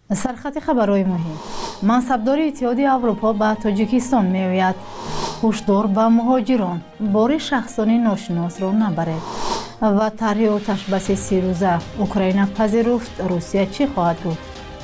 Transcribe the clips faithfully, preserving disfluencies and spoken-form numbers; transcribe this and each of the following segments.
سرخط خبرهای مهم. منصبدار اتحادیه اروپا به تاجیکستان می‌آید. هشدار به مهاجران بار شخصانی ناشناس را نبرید. و طرح آتش بس سی روزه اوکراین پذیرفت، روسیه چی خواهد گفت؟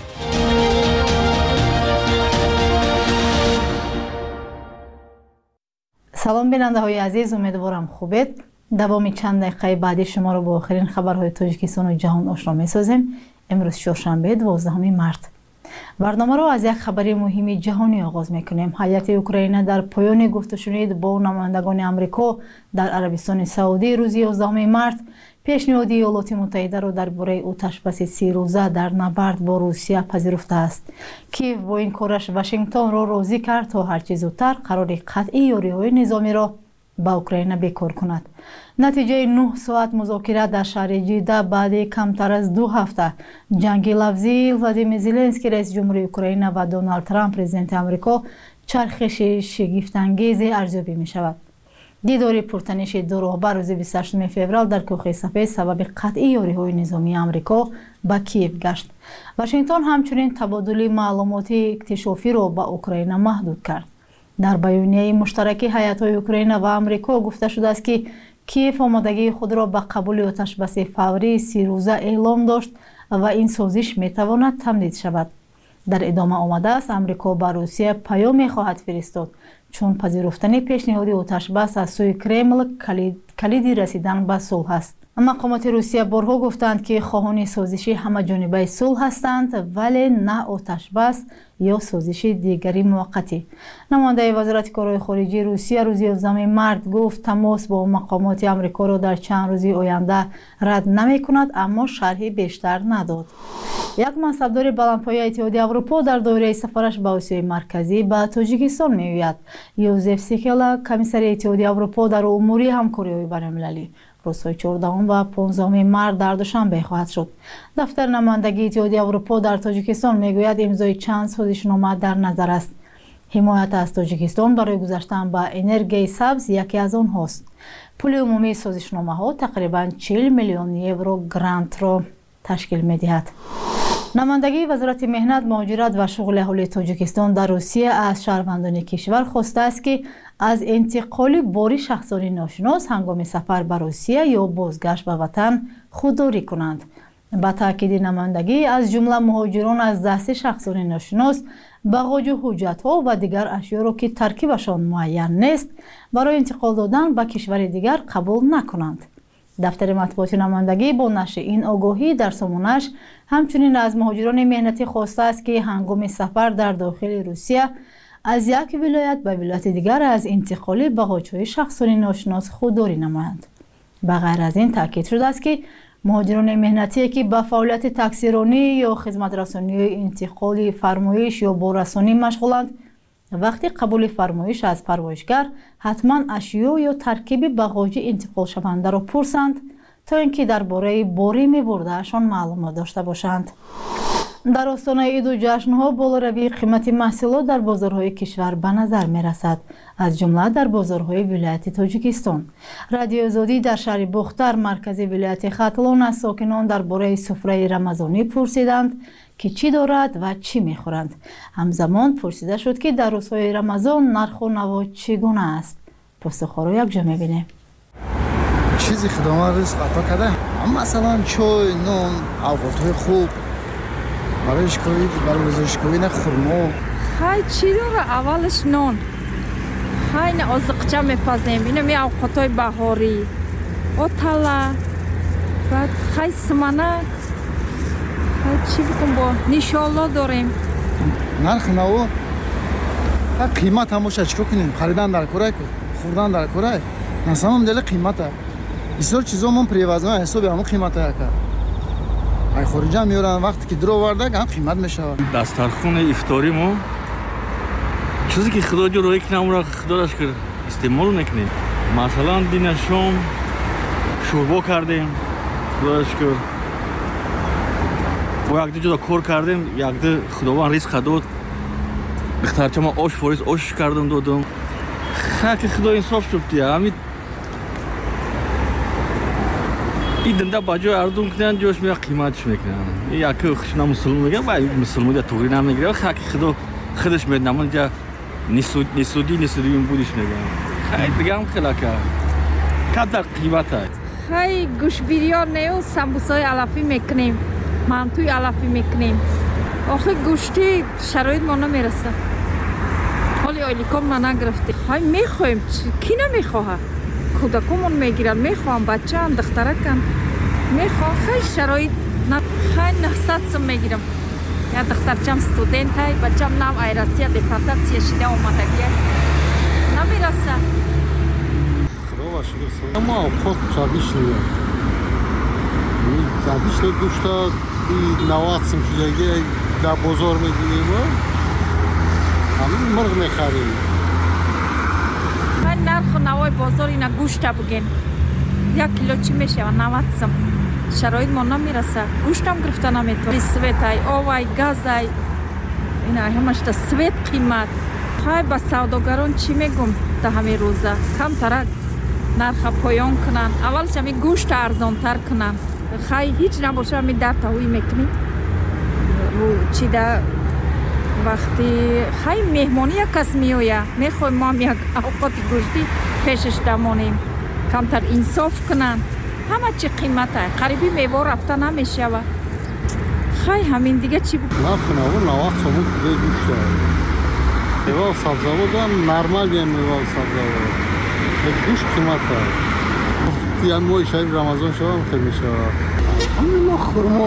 سلام بیننده های عزیز، امیدوارم خوبید. دوام چند دقیقه بعدی شما را با آخرین خبرهای تاجیکستان و جهان آشنا می‌سازیم. امروز چهارشنبه دوازدهم مارس. برنامه را از یک خبر مهم جهانی آغاز می‌کنیم. هیئت اوکراین در پایان گفت و شنود با نمایندگان آمریکا در عربستان سعودی روز یازدهم مارس پیشنهاد ایالات متحده را درباره آتش بس سی روزه در نبرد با روسیه پذیرفته است. کیف با این کارش واشنگتن را راضی کرد تا هرچه زودتر قرار قطعی یاری‌های نظامی را با اوکراین بکار کند. نتیجه نه ساعت مذاکره در شهر جیده بعد کمتر از دو هفته جنگ لفظی ولادیمیر زلنسکی رئیس جمهوری اوکراین و دونالد ترامپ پرزیدنت آمریکا چرخش شگفت‌انگیز ارزیابی می شود. دیدار پرتنش دو راهبر روز بیست و هشتم فوریه در کوه سفید سبب قطعی یاری‌های نظامی آمریکا به کیف گشت. واشنگتن همچنین تبادل معلومات اکتشافی را با اوکراین محدود کرد. در بیانیه مشترک هیئت‌های اوکراین و آمریکا گفته شده است که کیف آمادگی خود را به قبول آتش بس فوری سی روزه اعلام داشت و این سازش می‌تواند تمدید شود. در ادامه آمده است آمریکا به روسیه پیام خواهد فرستاد چون پذیرفتن پیشنهاد آتش بس از سوی کرمل کلید رسیدن به صلح است. مقامات روسیه بارها گفتند که خواهان سازش همه جانبه صلح هستند ولی نه آتش بس یا سازش دیگری موقتی. نماینده وزارت کارهای خارجه روسیه روز یازدهم مارس گفت تماس با مقامات آمریکا را در چند روز آینده رد نمی کند، اما شرحی بیشتر نداد. یک منصبدار بلندپایه اتحادیه اروپا در دوره سفرش به آسیای مرکزی به تاجیکستان می‌آید. یوزف سیکلا کمیسر اتحادیه اروپا در امور همکاری‌های بین‌المللی روزهای چهاردهم و پانزدهم مارس در دوشنبه خواهد شد. دفتر نمایندگی اتحادیه اروپا در تاجیکستان میگوید امضای چند سازشنامه در نظر است. حمایت از تاجیکستان برای گذشتن به انرژی سبز یکی از آنهاست. پول عمومی سازشنامه ها تقریبا چهل میلیون یورو گرانت را تشکیل می‌دهد. نمایندگی وزارت مهنت، مهاجرت و شغل اهالی تاجیکستان در روسیه از شهروندان کشور خواسته است که از انتقال بار شخصانی ناشناس هنگام سفر به روسیه یا بازگشت به وطن خودداری کنند. با تاکید نمایندگی از جمله مهاجران از دست شخصانی ناشناس باغاج و حجت‌ها و دیگر اشیا را که ترکیبشان معین نیست برای انتقال دادن به کشور دیگر قبول نکنند. دفتر مطبوعات نمایندگی با نشر این آگاهی در سامانش همچنین از مهاجران مهنتی خواسته است که هنگام سفر در داخل روسیه از یک ولایت به ولایت دیگر از انتقال باغچه‌های شخصانی ناشناس خودداری نمایند. به غیر از این تاکید شده است که مهاجران مهنتی که به فعالیت تاکسیرانی یا خدمت رسانی انتقال فرمایش یا باررسانی مشغولند وقتی قبول فرمایش از پروایشگر حتما اشیا یا ترکیب باغچه انتقال شونده را پرسند تا اینکه درباره باری می‌برده‌شان معلومات داشته باشند. در آستانه عید و جشن‌ها بالاروی قیمت محصولات در بازارهای کشور به نظر می‌رسد، از جمله در بازارهای ولایت تاجیکستان. رادیو آزادی در شهر بختر مرکز ولایت ختلان از ساکنان درباره سفره رمضانی پرسیدند که چی دارد و چی می‌خورند. همزمان پرسیده شد که در روزهای رمضان نرخ و نوا چگونه است. پاسخ‌ها را یکجا می‌بینیم. چیزی خدمات رزق عطا کرده، مثلا چای، نان، اوقات‌های خوب برای اشکاوی، برای روزشکاوی نه خورما. خیلی چی داره؟ اولش نان، خیلی آزقچه میپزیم، اینو می اوقاتای بهاری، آتلا، بعد خیلی سمنک، خیلی چی بکن با نیشالا داریم. نرخ نو، قیمت هموشه چکو کنیم، خریدن در کره، خوردن در کره، نسامم دل قیمته. بسیار چیزا من پریوازم حسابی همون قیمته که ای خارجی هم میارن وقتی که درو ورده هم قیمت میشه. دسترخوان افطاری ما چیزی که خدا جو روی کنم را خدا داشت کرد استعمال میکنیم. مثلا دین شام شوربا کردیم، خدا داشت کرد و یک جدا کار کردیم، یک ده خداوند رزق داد. بخاطر ما آش فوریس آش کردم دادم. خاک خدا انصاف شد دیگه. همین این دنده با جای اردوم کنن جوش میاد قیمتش میکنن یکی خشنا مسلمان میگه باید مسلمان یا توری نمیگیره خاک خدا خودش میاد نمون جا نیسود نیسودی نیسودی این بودش میگن خیلی دیگه هم خیلی که قدر قیمت های خیلی گوش بیریار نیو سمبوسای علافی میکنیم مانتوی علافی میکنیم آخه گوشتی شرایط ما نمیرسه حالی آیلیکام ما نگرفته خیلی میخوایم کی نمیخواه کودکمون میگیرن میخوام بچه هم دخترکن میخوام خیلی شرایط خیلی نهصد سم میگیرم یا دخترچم ستودنت های بچه هم نام ایراسیه دیپارتاکسیه شده اومدگیه نمیرسه خدا باشه اما خود چابیش نیم چابیش نیم دوشتا نوات سم شدگی در بزرگ میگیریم همین مرغ میخریم خیلی نرخ نوای بازار اینا گوشت بگین یک کیلو چی میشه و نوت سم شرایط ما نمیرسه گوشت هم گرفته نمیتون سویت های آوای گاز های اینا همش تا سویت قیمت خیلی با سوداگران چی میگم تا همین روزه کم ترک نرخ پایان کنن اولش همین گوشت ارزان تر کنن خیلی هیچ نباشه همین در تاوی میکنی رو چی در وقتی خیلی مهمانی یک کس میویه میخوایم ما یک اوقات گوشتی پیشش دمانیم کمتر انصاف کنن همه چی قیمت های قریبی میوه رفته نمیشه و خیلی همین دیگه چی بود نخونه و نوات سمون که گوشت های میوه و سبزه هم نرمال بیم میوه و سبزه بود گوشت قیمت های یعنی موی شاید رمضان شده هم خیلی میشه همین ما خورما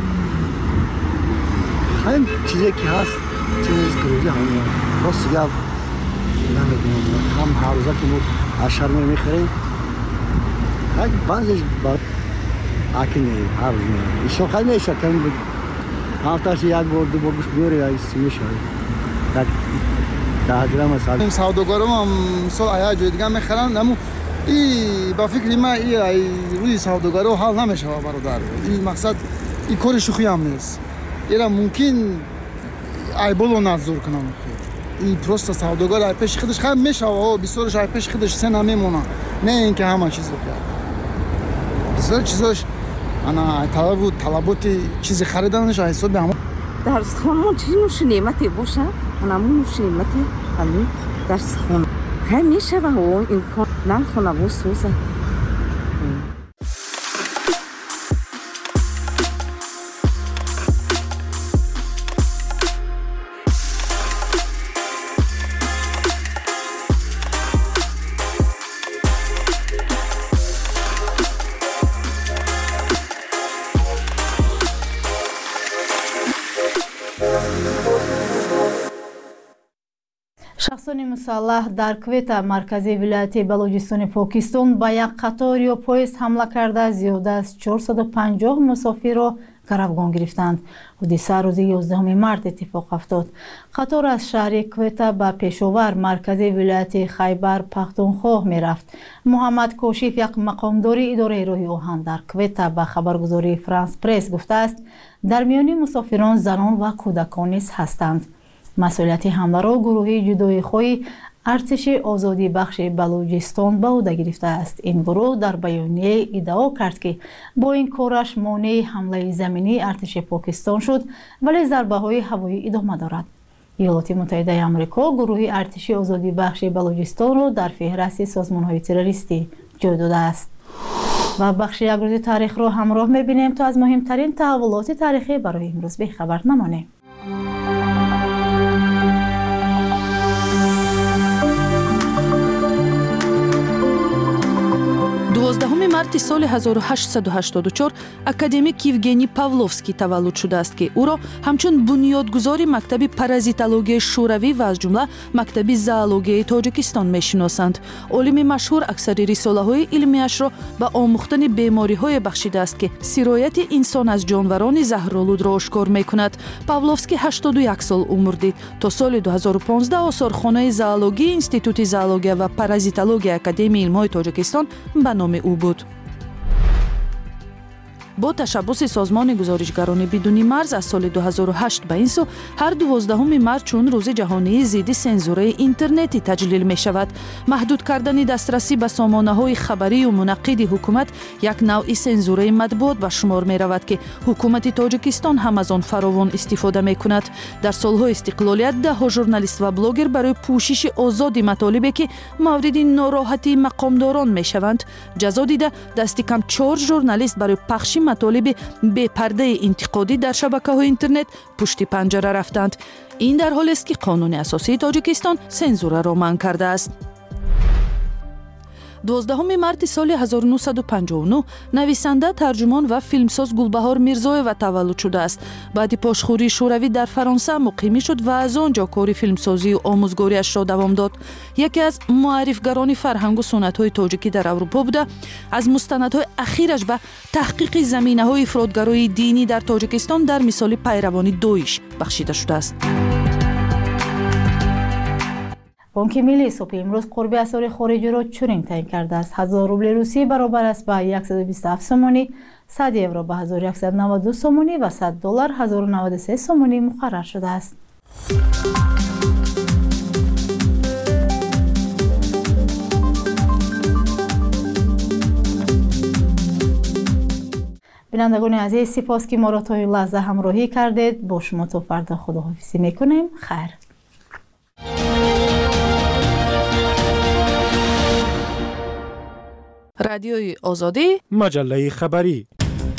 خیلی چیزی که هست چیز کروزی همین باز دیگه نمیدونم هم هر روزه که ما اشار میخوریم خیلی بعضیش بر اکنه هر روز میخوریم ایشون خیلی میشه کمی بود هفتهش یک بار دو بار گوشت بیاره یا ایسی میشه tak ده گرم سال این سوداگرام هم سال آیا جای دیگه میخرن اما ای با فکر ما ای روی سوداگرو حال نمیشه برادر این مقصد این کار شوخی هم نیست ایرا ممکن ای بولو نظر کنم این پروستا سوداگر ای پیش خودش خیلی میشه و بسیارش ای پیش خودش سه نمیمونه نه اینکه همه چیز بخواد بسیار چیزاش انا طلب و طلبات چیزی خریدنش حساب به همون درس خونمون چیزی نوش نعمتی باشه منمون نوش نعمتی ولی درس خون خیلی میشه و اون امکان نخونه و سوزه шахсони мусаллаҳ дар Квета, маркази вилояти Балуҷистони Покистон ба як қатор ё поезд ҳамла карда зиёда аз чорсаду панҷоҳ мусофирро гаравгон гирифтанд. ҳодиса рӯзи ёздаҳуми март иттифоқ афтод. қатор аз шаҳри Квета ба пешовар, маркази вилояти Хайбар Пахтунхоҳ мерафт. муҳаммад Кошиф, як мақомдори идораи роҳи оҳан дар Квета, ба хабаргузории Франс Пресс гуфтааст, дар миёни мусофирон занон ва кӯдакон низ ҳастанд. масъулияти ҳамларо гурӯҳи ҷудоихоҳи артиши озодибахши Балуҷистон ба ӯҳда гирифтааст. ин гурӯҳ дар баёние иддао кард, ки бо ин кораш монеи ҳамлаи заминии артиши Покистон шуд, вале зарбаҳои ҳавоӣ идома дорад. иёлоти муттаҳидаи амрико гурӯҳи артиши озодибахши Балуҷистонро дар феҳрасти созмонҳои террористӣ ҷой додааст. ва бахши якрӯзи таърихро ҳамроҳ мебинем то аз муҳимтарин таҳаввулоти таърихӣ барои имрӯз бехабар намонем. дувоздаҳуми марти соли ҳазору ҳаштсаду ҳаштоду чор академик Евгений Павловский таваллуд шудааст, ки ӯро ҳамчун бунёдгузори мактаби паразитологияи шӯравӣ ва аз ҷумла мактаби зоологияи Тоҷикистон мешиносанд. олими машҳур аксари рисолаҳои илмияшро ба омӯхтани бемориҳое бахшидааст, ки сирояти инсон аз ҷонварони заҳролудро ошкор мекунад. Павловский ҳаштоду як сол умр дид. то соли ду ҳазору понздаҳ осорхонаи зоологии Институти зоология ва паразитология Академияи илмҳои Тоҷикистон ба номи ӯ буд. با تشبث سازمان گزارشگران بدون مرز از سال دو هزار و هشت به این سو هر دوازدهم مارس چون روز جهانی ضد سانسور اینترنتی تجلیل می شود. محدود کردن دسترسی به سامانه‌های خبری و منعقد حکومت یک نوع سانسور مطبوعات به شمار می رود که حکومت تاجیکستان هم از آن فراوان استفاده می کند. در سالهای استقلالیت ده ها ژورنالیست و بلاگر برای پوشش آزادی مطالبی که مورد ناراحتی مقامداران می شوند جزا دیده دست کم چهار ژورنالیست برای پخش مطالب بی پرده انتقادی در شبکه‌های اینترنت پشت پنجره رفتند. این در حالی است که قانون اساسی تاجیکستان سانسور را منع کرده است. دوازدهم مارس سال هزار و نهصد و پنجاه و نه نویسنده، ترجمان و فیلمساز گلبهار میرزایوا تولد شده است. بعد پاشخوری شوروی در فرانسه مقیم شد و از آنجا کار فیلمسازی و آموزگاریش را دوام داد. یکی از معرفگران فرهنگ و سنت‌های تاجیکی در اروپا بوده. از مستندهای اخیرش به تحقیق زمینه‌های افراطگرایی دینی در تاجیکستان در مثال پیروان دویش بخشیده شده است. بانک ملی صبح امروز قرب اسعار خارجی را چنین تعیین کرده است: هزار روبل روسی برابر است به صد و بیست و هفت سومانی، صد یورو به هزار و صد و نود و دو سومانی و صد دلار هزار و نود و سه سومانی مقرر شده است. بینندگان عزیز، سپاس که ما را تا این لحظه همراهی کردید. با شما تا فردا خداحافظی میکنیم. خیر. رادیوی آزادی، مجله خبری.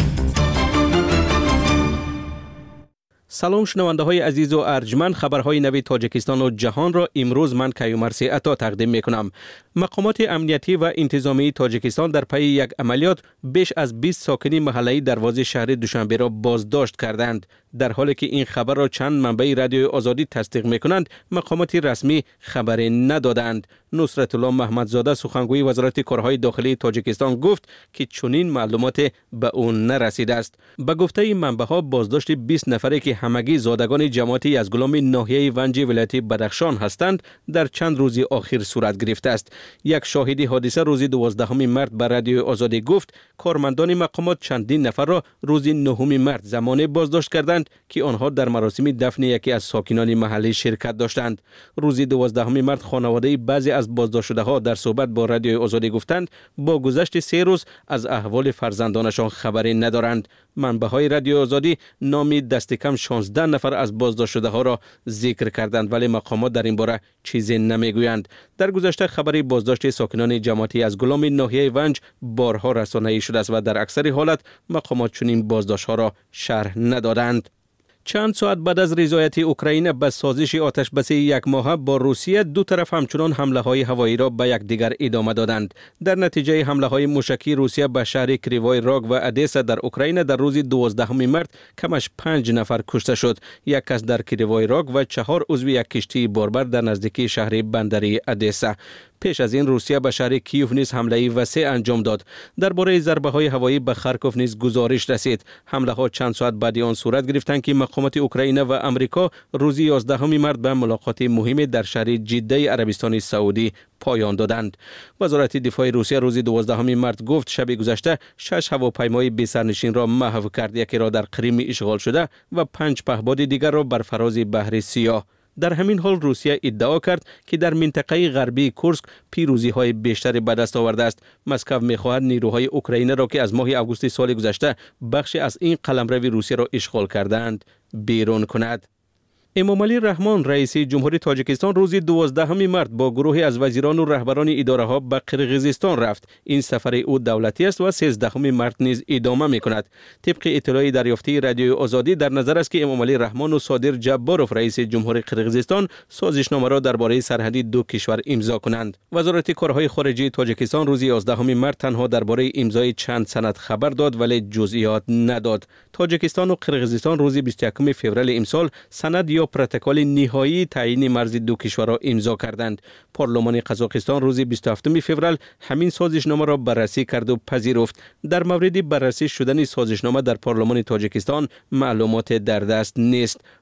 سلام شنونده های عزیز و ارجمند، خبرهای نوی تاجیکستان و جهان را امروز من کیومرث عطا تقدیم می کنم. مقامات امنیتی و انتظامی تاجیکستان در پی یک عملیات بیش از بیست ساکنی محله دروازه شهر دوشنبه را بازداشت کردند. در حالی که این خبر را چند منبع رادیو آزادی تصدیق می کنند، مقامات رسمی خبری ندادند. نصرت الله محمدزاده سخنگوی وزارت کارهای داخلی تاجیکستان گفت که چنین معلومات به اون نرسیده است. به گفته این منبع ها بازداشت بیست نفری که همگی زادگان جماعتی از گلام ناحیه ونج ولایت بدخشان هستند در چند روز اخیر صورت گرفته است. یک شاهد حادثه روز دوازدهم مارس به رادیو آزادی گفت کارمندان مقامات چندین نفر را روز نهم مارس زمانه بازداشت کردند که آنها در مراسم دفن یکی از ساکنان محلی شرکت داشتند. روز دوازدهم مارس خانواده بعضی از بازداشت شده ها در صحبت با رادیو آزادی گفتند با گذشت سه روز از احوال فرزندانشان خبری ندارند. منبع های رادیو آزادی نام دست کم شانزده نفر از بازداشت شده ها را ذکر کردند، ولی مقامات در این باره چیزی نمیگویند. در گذشته خبری بازداشت ساکنان جماعتی از گلام ناحیه ونج بارها رسانه‌ای شده است و در اکثر حالت مقامات چنین بازداشت ها را شرح ندادند. چند ساعت بعد از رضایت اوکراین به سازش آتش بس یک ماهه با روسیه، دو طرف همچنان حمله های هوایی را به یکدیگر ادامه دادند. در نتیجه حمله های موشکی روسیه به شهر کریوای راگ و ادسا در اوکراین در روز دوازدهم مارس کمش پنج نفر کشته شد. یک کس در کریوای راگ و چهار عضو یک کشتی باربر در نزدیکی شهر بندری ادسا. پیش از این روسیه به شهر کیوف نیز حمله وسیع انجام داد. درباره ضربه های هوایی به خارکوف نیز گزارش رسید. حمله ها چند ساعت بعد آن صورت گرفتند که مقامات اوکراین و امریکا روز یازدهم مارس به ملاقات مهم در شهر جده عربستان سعودی پایان دادند. وزارت دفاع روسیه روز دوازدهم مارس گفت شب گذشته شش هواپیمای بی سرنشین را محو کرد، یکی را در کریم اشغال شده و پنج پهپاد دیگر را بر فراز بحر سیاه. در همین حال روسیه ادعا کرد که در منطقه غربی کورسک پیروزی های بیشتری به دست آورده است. مسکو می‌خواهد نیروهای اوکراینی را که از ماه آگوست سال گذشته بخشی از این قلمرو روسیه را اشغال کردند بیرون کند. امامعلی رحمان رئیس جمهوری تاجیکستان روز دوازدهم مارس با گروهی از وزیران و رهبران اداره ها به قرقیزستان رفت. این سفر او دولتی است و سیزدهم مارس نیز ادامه می‌کند. طبق اطلاعی دریافتی رادیو آزادی در نظر است که امامعلی رحمان و صادر جباروف رئیس جمهوری قرقیزستان سازشنامه را درباره سرحدی دو کشور امضا کنند. وزارت کارهای خارجه تاجیکستان روز یازدهم مارس تنها درباره امضای چند سند خبر داد ولی جزئیات نداد. تاجیکستان و قرقیزستان روز بیست و یکم فوریه امسال سند یا پروتکل نهایی تعیین مرز دو کشور را امضا کردند. پارلمان قزاقستان روز بیست و هفتم فوریه همین سازشنامه را بررسی کرد و پذیرفت. در مورد بررسی شدن سازشنامه در پارلمان تاجیکستان معلومات در دست نیست.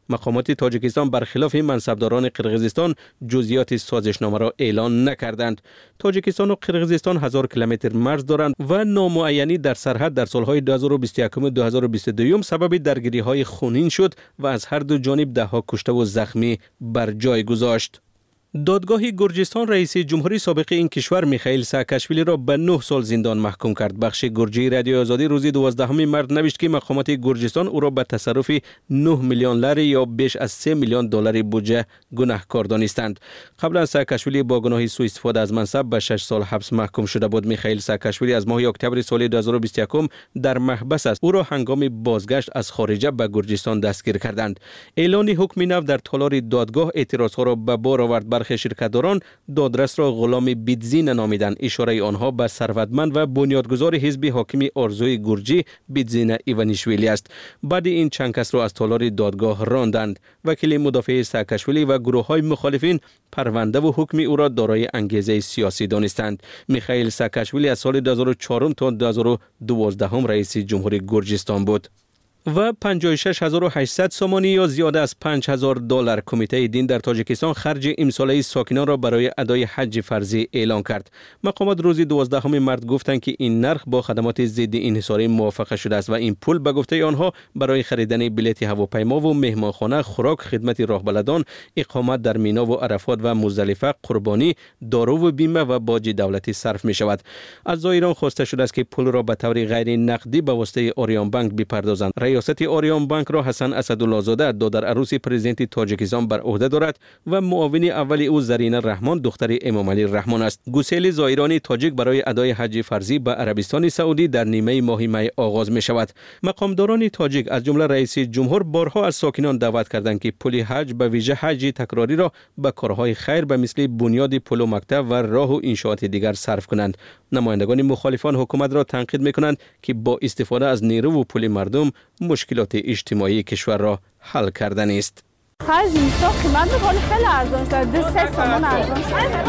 مقامات تاجیکستان برخلاف منصبداران قرقیزستان جزئیات سازشنامه را اعلان نکردند. تاجیکستان و قرقیزستان هزار کیلومتر مرز دارند و نامعینی در سرحد در سالهای دو هزار و بیست و یک و دو هزار و بیست و دو سبب درگیری‌های خونین شد و از هر دو جانب ده‌ها کشته و زخمی بر جای گذاشت. دادگاه گرجستان رئیس جمهوری سابق این کشور میخائیل ساکاشویلی را به نه سال زندان محکوم کرد. بخش گرجی رادیو آزادی روز دوازدهم مارس نوشت که مقامات گرجستان او را به تصرف نه میلیون لره یا بیش از سه میلیون دلار بودجه گناهکار دانستند. قبلا ساکاشویلی با گناه سوء استفاده از منصب به شش سال حبس محکوم شده بود. میخائیل ساکاشویلی از ماه اکتبر سال دو هزار و بیست و یک در محبس است. او را هنگام بازگشت از خارجه به گرجستان دستگیر کردند. اعلان حکم نو در تالار دادگاه اعتراضها را به بار آورد. برخی شرکتداران دادرس را غلام بیدزین نامیدند. اشاره آنها به ثروتمند و بنیادگذار حزب حاکم آرزوی گرجی بیدزین ایوانیشویلی است. بعد این چند کس را از تالار دادگاه راندند. وکیل مدافع ساکاشویلی و گروه‌های مخالفین پرونده و حکم او را دارای انگیزه سیاسی دانستند. میخائیل ساکاشویلی از سال دو هزار و چهار تا دو هزار و دوازده رئیس جمهوری گرجستان بود و پنجاه و شش هزار و هشتصد سومانی یا زیاده از پنج هزار دلار کمیته دین در تاجیکستان خرج امساله ساکنان را برای ادای حج فرضی اعلان کرد. مقامات روز دوازدهم مارس گفتند که این نرخ با خدمات ضد انحصاری موافقه شده است و این پول به گفته آنها برای خریدن بلیط هواپیما و مهمانخانه، خوراک، خدمت راهبلدان، اقامت در مینا و عرفات و مزدلفه، قربانی، دارو و بیمه و باج دولتی صرف می شود. از زائران خواسته شده است که پول را به طور غیر نقدی به واسطه آریان بانک بپردازند. ریاست آریان بانک را حسن اسدالله زاده دادر عروس پرزیدنت تاجیکستان بر عهده دارد و معاون اول او زرینه رحمان دختر امام علی رحمان است. گسیل زائران تاجیک برای ادای حج فرضی به عربستان سعودی در نیمه ماه می آغاز می شود. مقامداران تاجیک از جمله رئیس جمهور بارها از ساکنان دعوت کردند که پول حج به ویژه حج تکراری را به کارهای خیر به مثل بنیاد پل و مکتب و راه و انشاءات دیگر صرف کنند. نمایندگان مخالفان حکومت را تنقید می کنند که با استفاده از نیرو و پول مردم مشکلات اجتماعی کشور را حل کردن است. خیلی اینستا قیمت میکنه خیلی ارزان شد. دو سه سامان ارزان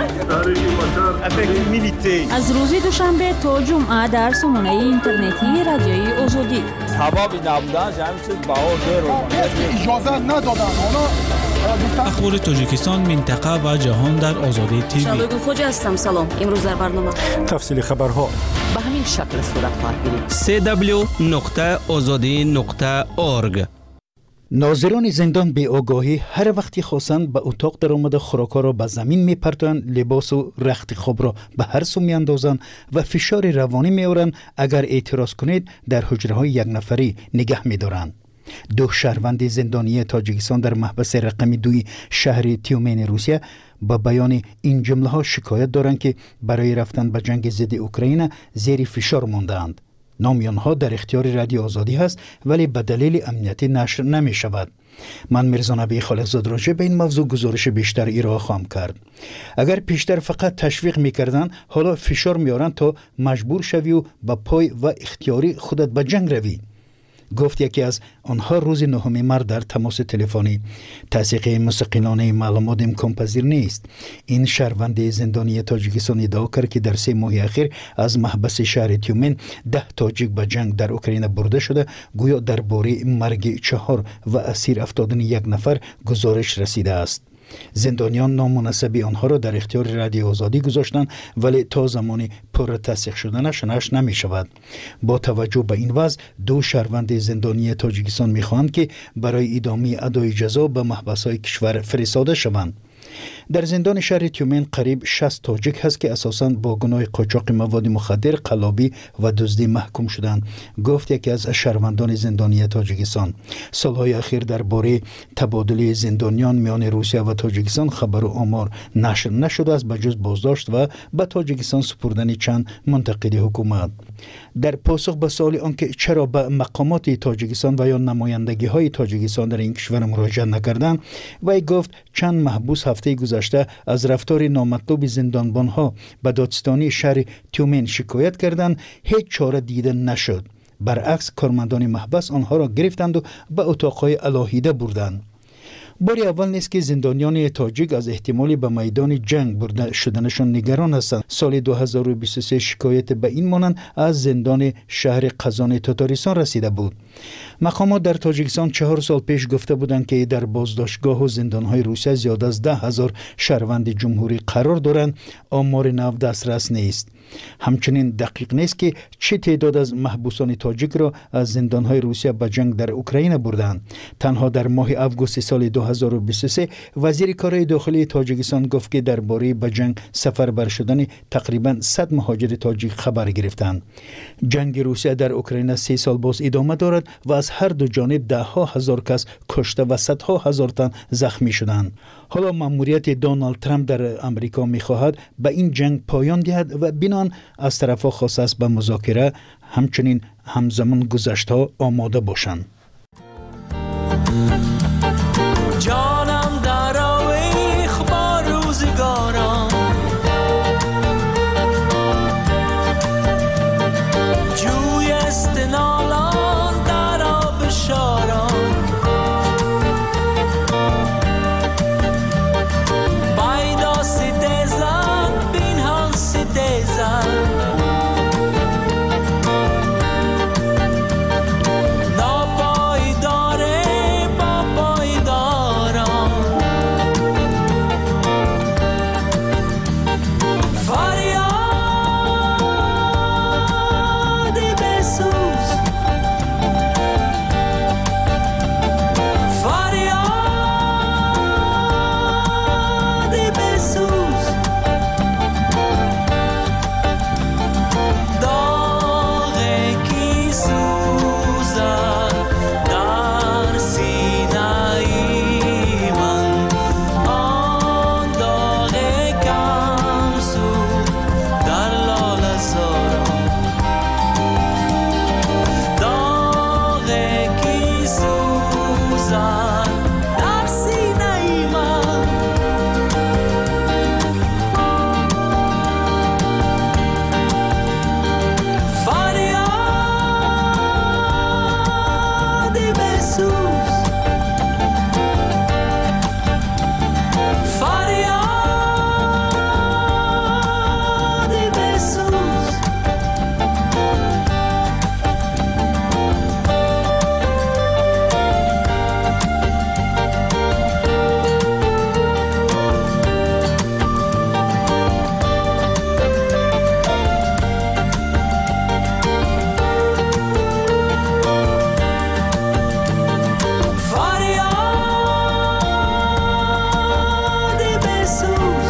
شد. از روز دوشنبه تا جمعه در سامانه اینترنتی رادیوی آزادی. سبب نبودن همین چیز باور رو اجازه ندادن. اخبار تاجیکستان، منطقه و جهان در آزادی تیوی. شبگون خوجا هستم. سلام. امروز در برنامه تفصیل خبرها به همین شکل صورت خواهد گرفت. سی دبلیو نقطه آزادی نقطه اورگ. ناظران زندان به آگاهی هر وقتی خواستند به اتاق در آمده خوراک‌ها را به زمین می‌پرتند، لباس و رخت خواب را به هر سو می‌اندازند و فشار روانی می‌آورند. اگر اعتراض کنید در حجره‌های یک نفری نگه می‌دارند. دو شهروند زندانی تاجیکستان در محبس رقم دوی شهر تیومن روسیه با بیان این جمله ها شکایت دارند که برای رفتن به جنگ ضد اوکراین زیر فشار مانده‌اند. نام آنها در اختیار رادیو آزادی هست ولی به دلیل امنیتی نشر نمی شود. من میرزا نبی خالقزاد راجع به این موضوع گزارش بیشتر ارائه خواهم کرد. اگر پیشتر فقط تشویق میکردند، حالا فشار میارند تا مجبور شوی و با پای و اختیاری خودت به جنگ روی. گفت یکی از آنها روز نهم مارس در تماس تلفنی. تصدیق مستقلانه معلومات امکان پذیر نیست. این شهروند زندانی تاجیکستان ادعا کرد که در سه ماه اخیر از محبس شهر تیومن ده تاجیک به جنگ در اوکراین برده شده. گویا درباره مرگ چهار و اسیر افتادن یک نفر گزارش رسیده است. زندانیان نامناسب آنها را در اختیار رادیو آزادی گذاشتند ولی تا زمان پر تصدیق شدنش نشر نمی شود. با توجه به این وضع دو شهروند زندانی تاجیکستان می خواهند که برای ادامه ادای جزا به محبس‌های کشور فرستاده شوند. در زندان شهر تیومن قریب شصت تاجیک هست که اساساً با گناه قاچاق مواد مخدر، قلابی و دزدی محکوم شدند. گفت یکی از شهروندان زندانی تاجیکستان. سالهای اخیر درباره تبادل زندانیان میان روسیه و تاجیکستان خبر و آمار نشر نشده است بجز بازداشت و به تاجیکستان سپردن چند منتقد حکومت. در پاسخ به سوال آنکه چرا به مقامات تاجیکستان و یا نمایندگی های تاجیکستان در این کشور مراجعه نکردند، وی گفت چند محبوس هفته گذشته از رفتار نامطلوب زندانبانها به دادستانی شهر تیومن شکایت کردند، هیچ چاره دیده نشد. برعکس کارمندان محبس آنها را گرفتند و به اتاقهای علاهیده بردند. باری اول نیست که زندانیان تاجیک از احتمالی به میدان جنگ برده شدنشان نگران هستند. سال دو هزار و بیست و سه شکایت به این مانند از زندان شهر قزان تاتاریستان رسیده بود. مقامات در تاجیکستان چهار سال پیش گفته بودند که در بازداشتگاه و زندانهای روسیه زیاد از ده هزار شهروند جمهوری قرار دارند. آمار نو دسترس نیست. همچنین دقیق نیست که چه تعداد از محبوسان تاجیک را از زندانهای روسیه به جنگ در اوکراین بردند. تنها در ماه آگوست سال دو هزار و بیست و سه وزیر کارهای داخلی تاجیکستان گفت که درباره به جنگ سفربر شدن تقریبا صد مهاجر تاجیک خبر گرفتند. جنگ روسیه در اوکراین سه سال باز ادامه دارد و از هر دو جانب ده ها هزار کس کشته و صدها هزار تن زخمی شدند. حالا مأموریت دونالد ترامپ در امریکا می‌خواهد به این جنگ پایان دهد و بنان از طرف‌ها خواست است به مذاکره همچنین همزمان گذشته‌ها آماده باشند. جانم در آویخ با روزگارم، جوی استنالان در آب شارم، بایدا ستیزن بینهان ستیزن، ناپایداره با پایدارم، فریادی بسوز، فریادی بسوز، داغی کی سوزد در سینه من، آن داغ کم سوز در لاله زارم، داغی کی سوزد در سینه من. فریادی بسوز، فریادی بسوز، فریادی بسوز،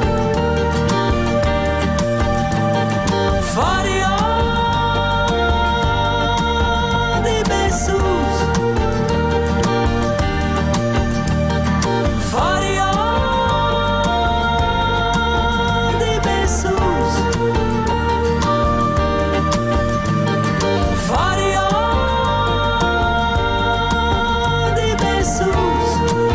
فریادی بسوز، فریادی بسوز، فریادی بسوز.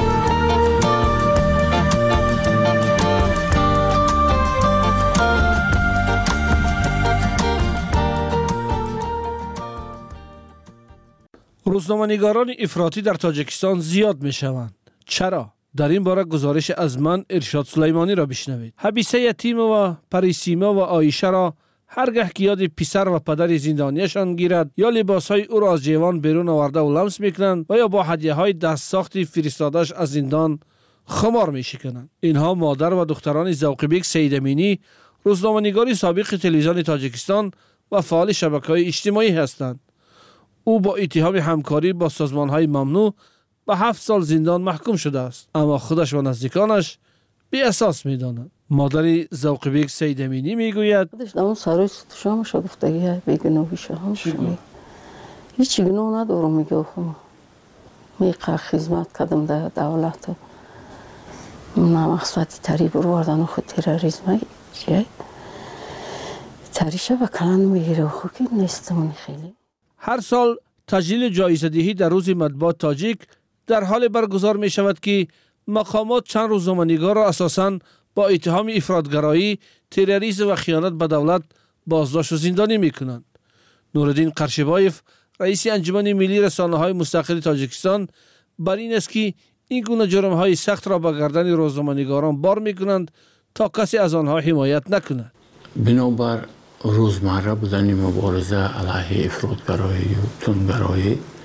روزنامه‌نگاران افراطی در تاجیکستان زیاد می شوند. چرا؟ در این باره گزارش از من ارشاد سلیمانی را بشنوید. حبیسه یتیم و پریسیما و آیشه را هرگاه که یاد پسر و پدر زندانیشان گیرد یا لباسهای او را از جیوان بیرون آورده و لمس میکنند و یا با هدیه‌های دست ساختی فرستاده‌اش از زندان خمار میشکنند. اینها مادر و دختران ذوقی‌بک سیدامینی، روزنامه‌نگار سابق تلویزیون تاجیکستان و فعال شبکه‌های اجتماعی هستند. او با اتهام همکاری با سازمان‌های ممنوع به هفت سال زندان محکوم شده است، اما خودش و نزدیکانش بی اساس می‌دانند. مادر ذوقی‌بک سیدامینی میگوید خودش در اون سرای شامش گفتگی بیگناهی شامش می هیچ گناه ندارم. میگه خب میقه خدمت کردم در دولت، نه مقصدی تری بروردن خود تروریسم چیه تریشه و کلان میگیره خود که نیستم. خیلی هر سال تجلیل جایزه دهی در روز مطبوعات تاجیک در حال برگزار می شود که مقامات چند روزنامه‌نگار را اساساً با اتهام افراطگرایی، تروریسم و خیانت به دولت بازداشت و زندانی می کنند. نورالدین قرشبایف، رئیس انجمن ملی رسانه‌های مستقل تاجیکستان، بر این است که این گونه جرم‌های سخت را به گردن روزنامه‌نگاران بار می کنند تا کسی از آنها حمایت نکند. بنابر روزمره بودن مبارزه علیه افراطگرایی و تندگرایی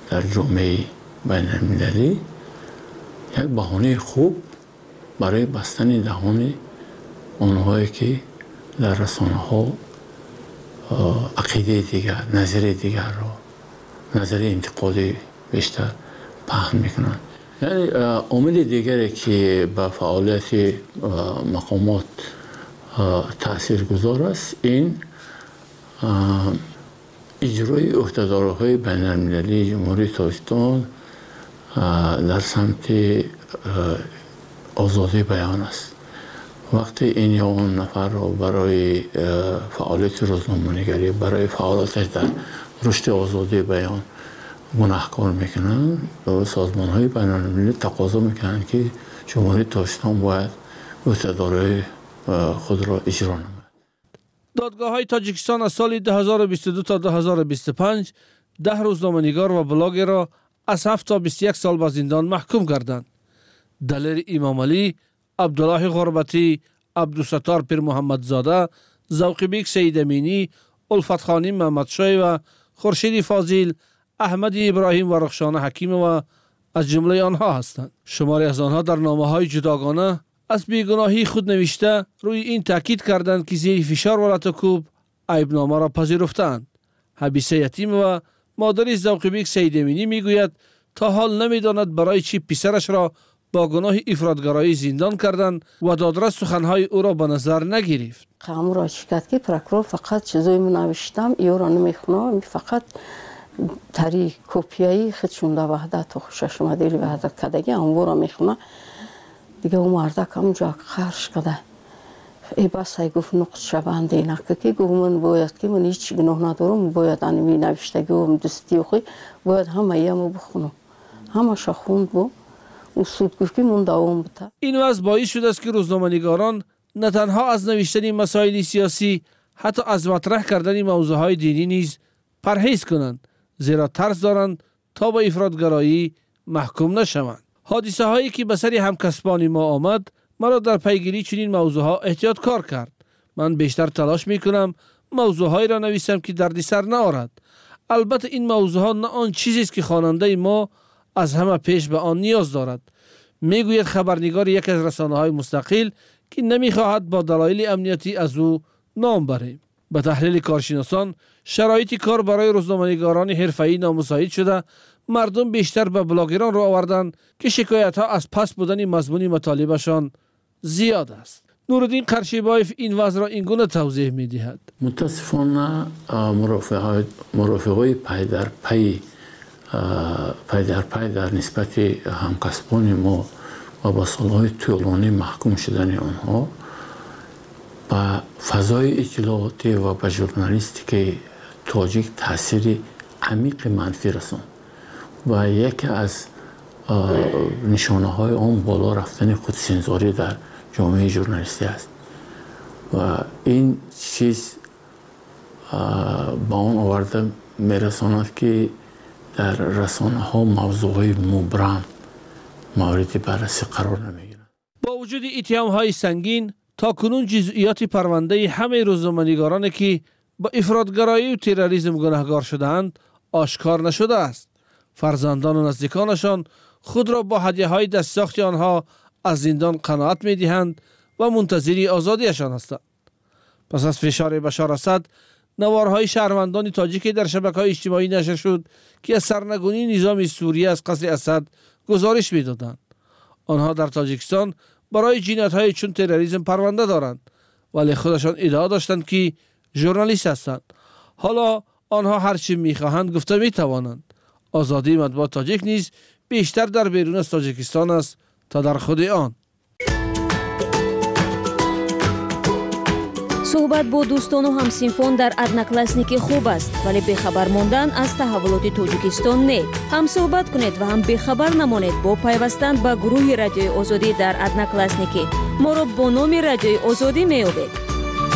در جامعه بین المللی یک بهانه خوب برای بستن دهان آنهایی که در رسانه ها عقیده دیگر، نظر دیگر را، نظر انتقادی بیشتر پهن میکنند. یعنی عامل دیگری که به فعالیت مقامات تأثیر گذار است این اجرای عهدهدارهای بین المللی جمهوری تاجیکستان در سمت آزادی بیان است. وقتی این یا اون نفر را برای فعالیت روزنامه‌نگاری، برای فعالیت در رشد آزادی بیان گناهکار میکنن، سازمان های بین المللی تقاضا میکنن که جمهوری تاجیکستان باید عهدهدارهای خود را اجرا نماید. دادگاه های تاجیکستان از سال دو هزار و بیست و دو تا دو هزار و بیست و پنج ده روزنامه‌نگار و بلاگر را از هفت تا بیست و یک سال به زندان محکوم کردند. دلیر امام علی، عبدالله غربتی، عبدالستار پیر محمدزاده، ذوقی‌بیک سید امینی، الفت خانی محمدشاه و خورشید فاضل، احمد ابراهیم و رخشانه حکیمова از جمله آنها هستند. شماری از آنها در نامه‌های جداگانه از بیگناهی خود نوشته روی این تاکید کردند که زیر فشار و رتکوب عیبنامه را پذیرفتند. حبیسه یتیمova مادر ذوقی‌بیک سید امینی میگوید تا حال نمیداند برای چی پسرش را با گناه افراطگرایی زندان کردند و دادرس سخنهای او را به نظر نگرفت. قامو را شکایت که پروکرور فقط چیزایی من نوشتم ایو را نمیخونم، فقط تری کپیایی خودشون در وحدت و خوشش اومده وحدت کدگی همو را میخونه. دیگه اون مردک همونجا خرش کده ای بس ای گفت نقص شبنده نکه که گفت من باید که من هیچ گناه ندارم، باید انمی نوشتگی و دستی و خوی باید همه یمو بخونم، همه شا خوند بو اصول گفت که من دوام بوده. این وضع باعث شده است که روزنامه‌نگاران نه تنها از نوشتن مسائل سیاسی، حتی از مطرح کردن موضوعهای دینی نیز پرهیز کنند، زیرا ترس دارند تا به افراطگرایی محکوم نشوند. حادثه هایی که به سر همکسبان ما آمد مرا در پیگیری چنین موضوع ها احتیاط کار کرد. من بیشتر تلاش می کنم موضوع هایی را نویسم که دردسر نآورد. البته این موضوع ها نه آن چیزی است که خواننده ما از همه پیش به آن نیاز دارد. میگوید خبرنگار یک از رسانه های مستقل که نمیخواهد با دلایل امنیتی از او نام بریم. به تحلیل کارشناسان شرایط کار برای روزنامه‌نگاران حرفه‌ای نامساعد شده، مردم بیشتر به بلاگران را آوردند که شکایت ها از پس بودن مضمون مطالبشان زیاد است. نورالدین قرشیبایف این وضع را اینگونه توضیح می دهد. متاسفانه مرافقای پی در پی پی در پی در نسبت همکسبان ما و با سالهای طولانی محکوم شدن آنها به فضای اطلاعاتی و به ژورنالیستیک تاجیک تاثیر عمیق منفی رساند و یکی از نشانه های آن بالا رفتن خودسنزاری در جامعه ژورنالیستی است و این چیز با آن آورده میرساند که در رسانه ها موضوع های مبرم مورد بررسی قرار نمیگیرند. با وجود اتهام های سنگین تا کنون جزئیات پرونده همه روزنامه‌نگارانی که با افراطگرایی و تروریسم گناهکار شده‌اند آشکار نشده است. فرزندان و نزدیکانشان خود را با هدیه‌های دست ساخت آنها از زندان قناعت می‌دهند و منتظر آزادیشان هستند. پس از فشار بشار اسد، نوارهای شهروندان تاجیک در شبکه‌های اجتماعی نشر شد که از سرنگونی نظام سوریه از قصر اسد گزارش می‌دادند. آنها در تاجیکستان برای جنایت‌های چون تروریسم پرونده دارند، ولی خودشان ادعا داشتند که ژورنالیست هستند. حالا آنها هر چی می‌خواهند گفته می‌توانند. آزادی مطبوعات تاجیک نیز بیشتر در بیرون از تاجیکستان است تا در خود آن. صحبت با دوستان و همسینفون در ادناکلاسنیک خوب است، ولی بخبر ماندن از تحولات تاجیکستان نه. هم صحبت کنید و هم بخبر نمانید با پیوستن به گروه رادیوی آزادی در ادناکلاسنیک. ما را با نام رادیوی آزادی می‌یابید.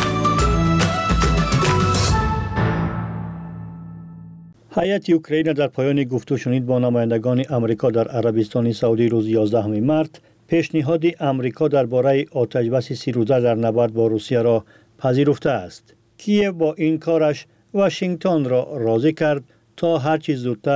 هیئت اوکراین در پایان گفتگو شنید با نمایندگان آمریکا در عربستان سعودی روز یازدهم مارس پیشنهاد آمریکا درباره آتشبس سی روزه در نبرد با روسیه را پذیرفته است. کیف با این کارش واشنگتن را راضی کرد تا هرچی زودتر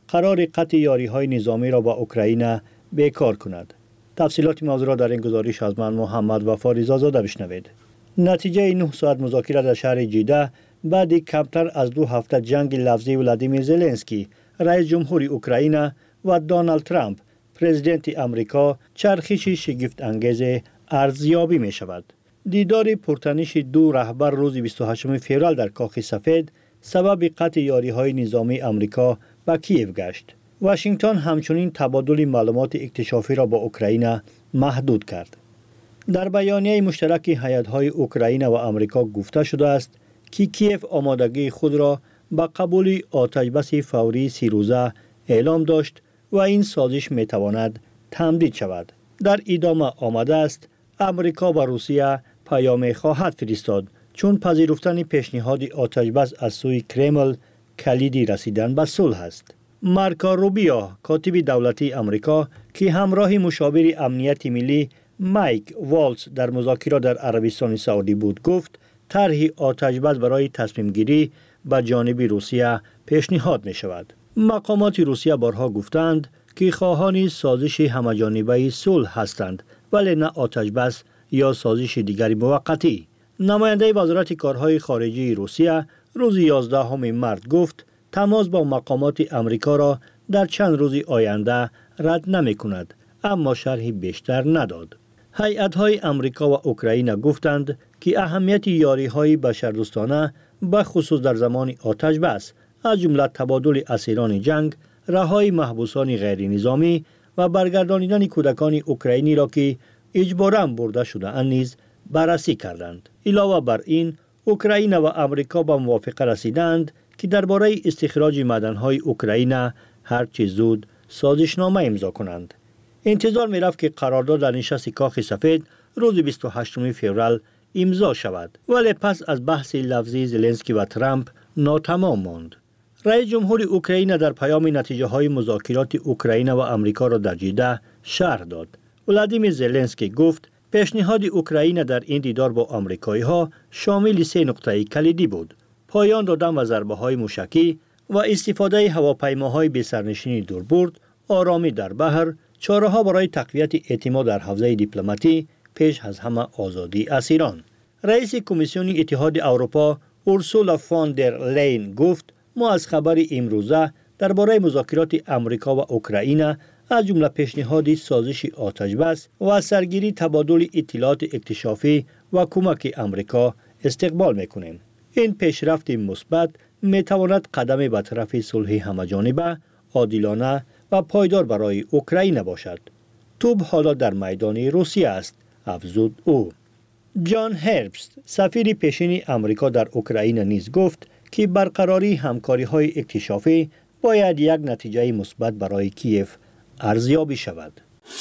قرار قطع یاری‌های نظامی را با اوکراین بیکار کند. تفصیلات موضوع را در این گزارش از من محمد وفا رضازاده بشنوید. نتیجه نه ساعت مذاکره در شهر جیده بعد کمتر از دو هفته جنگ لفظی ولادیمیر زلنسکی رئیس جمهور اوکراین و دونالد ترامپ پرزیدنت امریکا چرخش شگفت انگیز ارزیابی می شود. دیدار پرتنش دو رهبر روز بیست و هشتم فوریه در کاخ سفید سبب قطع یاری‌های نظامی امریکا با کیف گشت. واشنگتن همچنین تبادل معلومات اکتشافی را با اوکراین محدود کرد. در بیانیه مشترک هیئت‌های اوکراین و امریکا گفته شده است که کیف آمادگی خود را با قبول آتش‌بس فوری سی روزه اعلام داشت و این سازش می‌تواند تمدید شود. در ادامه آمده است امریکا و روسیه پیام خواهد فرستاد چون پذیرفتن پیشنهاد آتش‌بس از سوی کرمل کلیدی رسیدن به صلح است. مارکو روبیو کاتب دولتی امریکا که همراه مشاور امنیت ملی مایک والتز در مذاکرات در عربستان سعودی بود گفت طرح آتش‌بس برای تصمیم گیری به جانب روسیه پیشنهاد می شود. مقامات روسیه بارها گفتند که خواهان سازش همه‌جانبه صلح هستند ولی نه آتش‌بس یا سازش دیگری موقتی. نماینده وزارت کارهای خارجه روسیه روز یازدهم مارس گفت تماس با مقامات امریکا را در چند روز آینده رد نمی کند اما شرحی بیشتر نداد. هیئت‌های امریکا و اوکراین گفتند که اهمیت یاری‌های بشردوستانه به خصوص در زمان آتش‌بس از جمله تبادل اسیران جنگ، رهایی محبوسان غیر نظامی و برگردانیدن کودکان اوکراینی را که اجباراً برده شده‌اند نیز بررسی کردند. علاوه بر این اوکراین و امریکا به موافقه رسیدند که درباره استخراج معدن‌های اوکراین هرچه زود سازشنامه امضا کنند. انتظار می‌رفت که قرارداد در نشست کاخ سفید روز بیست و هشتم فوریه امضا شود ولی پس از بحث لفظی زلنسکی و ترامپ ناتمام ماند. رئیس جمهور اوکراین در پیام نتیجه‌های مذاکرات اوکراین و امریکا را در جیده شرح داد. ولادیمیر زلنسکی گفت پیشنهاد اوکراین در این دیدار با آمریکایی‌ها شامل سه نقطه کلیدی بود: پایان دادن و ضربه‌های موشکی و استفاده هواپیماهای بی‌سرنشین دوربرد، آرامی در بحر، چاره‌ها برای تقویت اعتماد در حوزه دیپلماتی پیش از همه آزادی اسیران. رئیس کمیسیون اتحاد اروپا اورسولا فون در لین گفت ما از خبر امروزه درباره مذاکرات امریکا و اوکراین از جمله پیشنهاد سازش آتش‌بس و سرگیری تبادل اطلاعات اکتشافی و کمک امریکا استقبال می‌کنیم. این پیشرفت مثبت می‌تواند قدم به طرف صلح همه‌جانبه، عادلانه و پایدار برای اوکراین باشد. توپ حالا در میدان روسیه است، افزود او. جان هربست سفیر پیشین امریکا در اوکراین نیز گفت که برقراری همکاری‌های اکتشافی باید یک نتیجه مثبت برای کیف ارزیابی شود.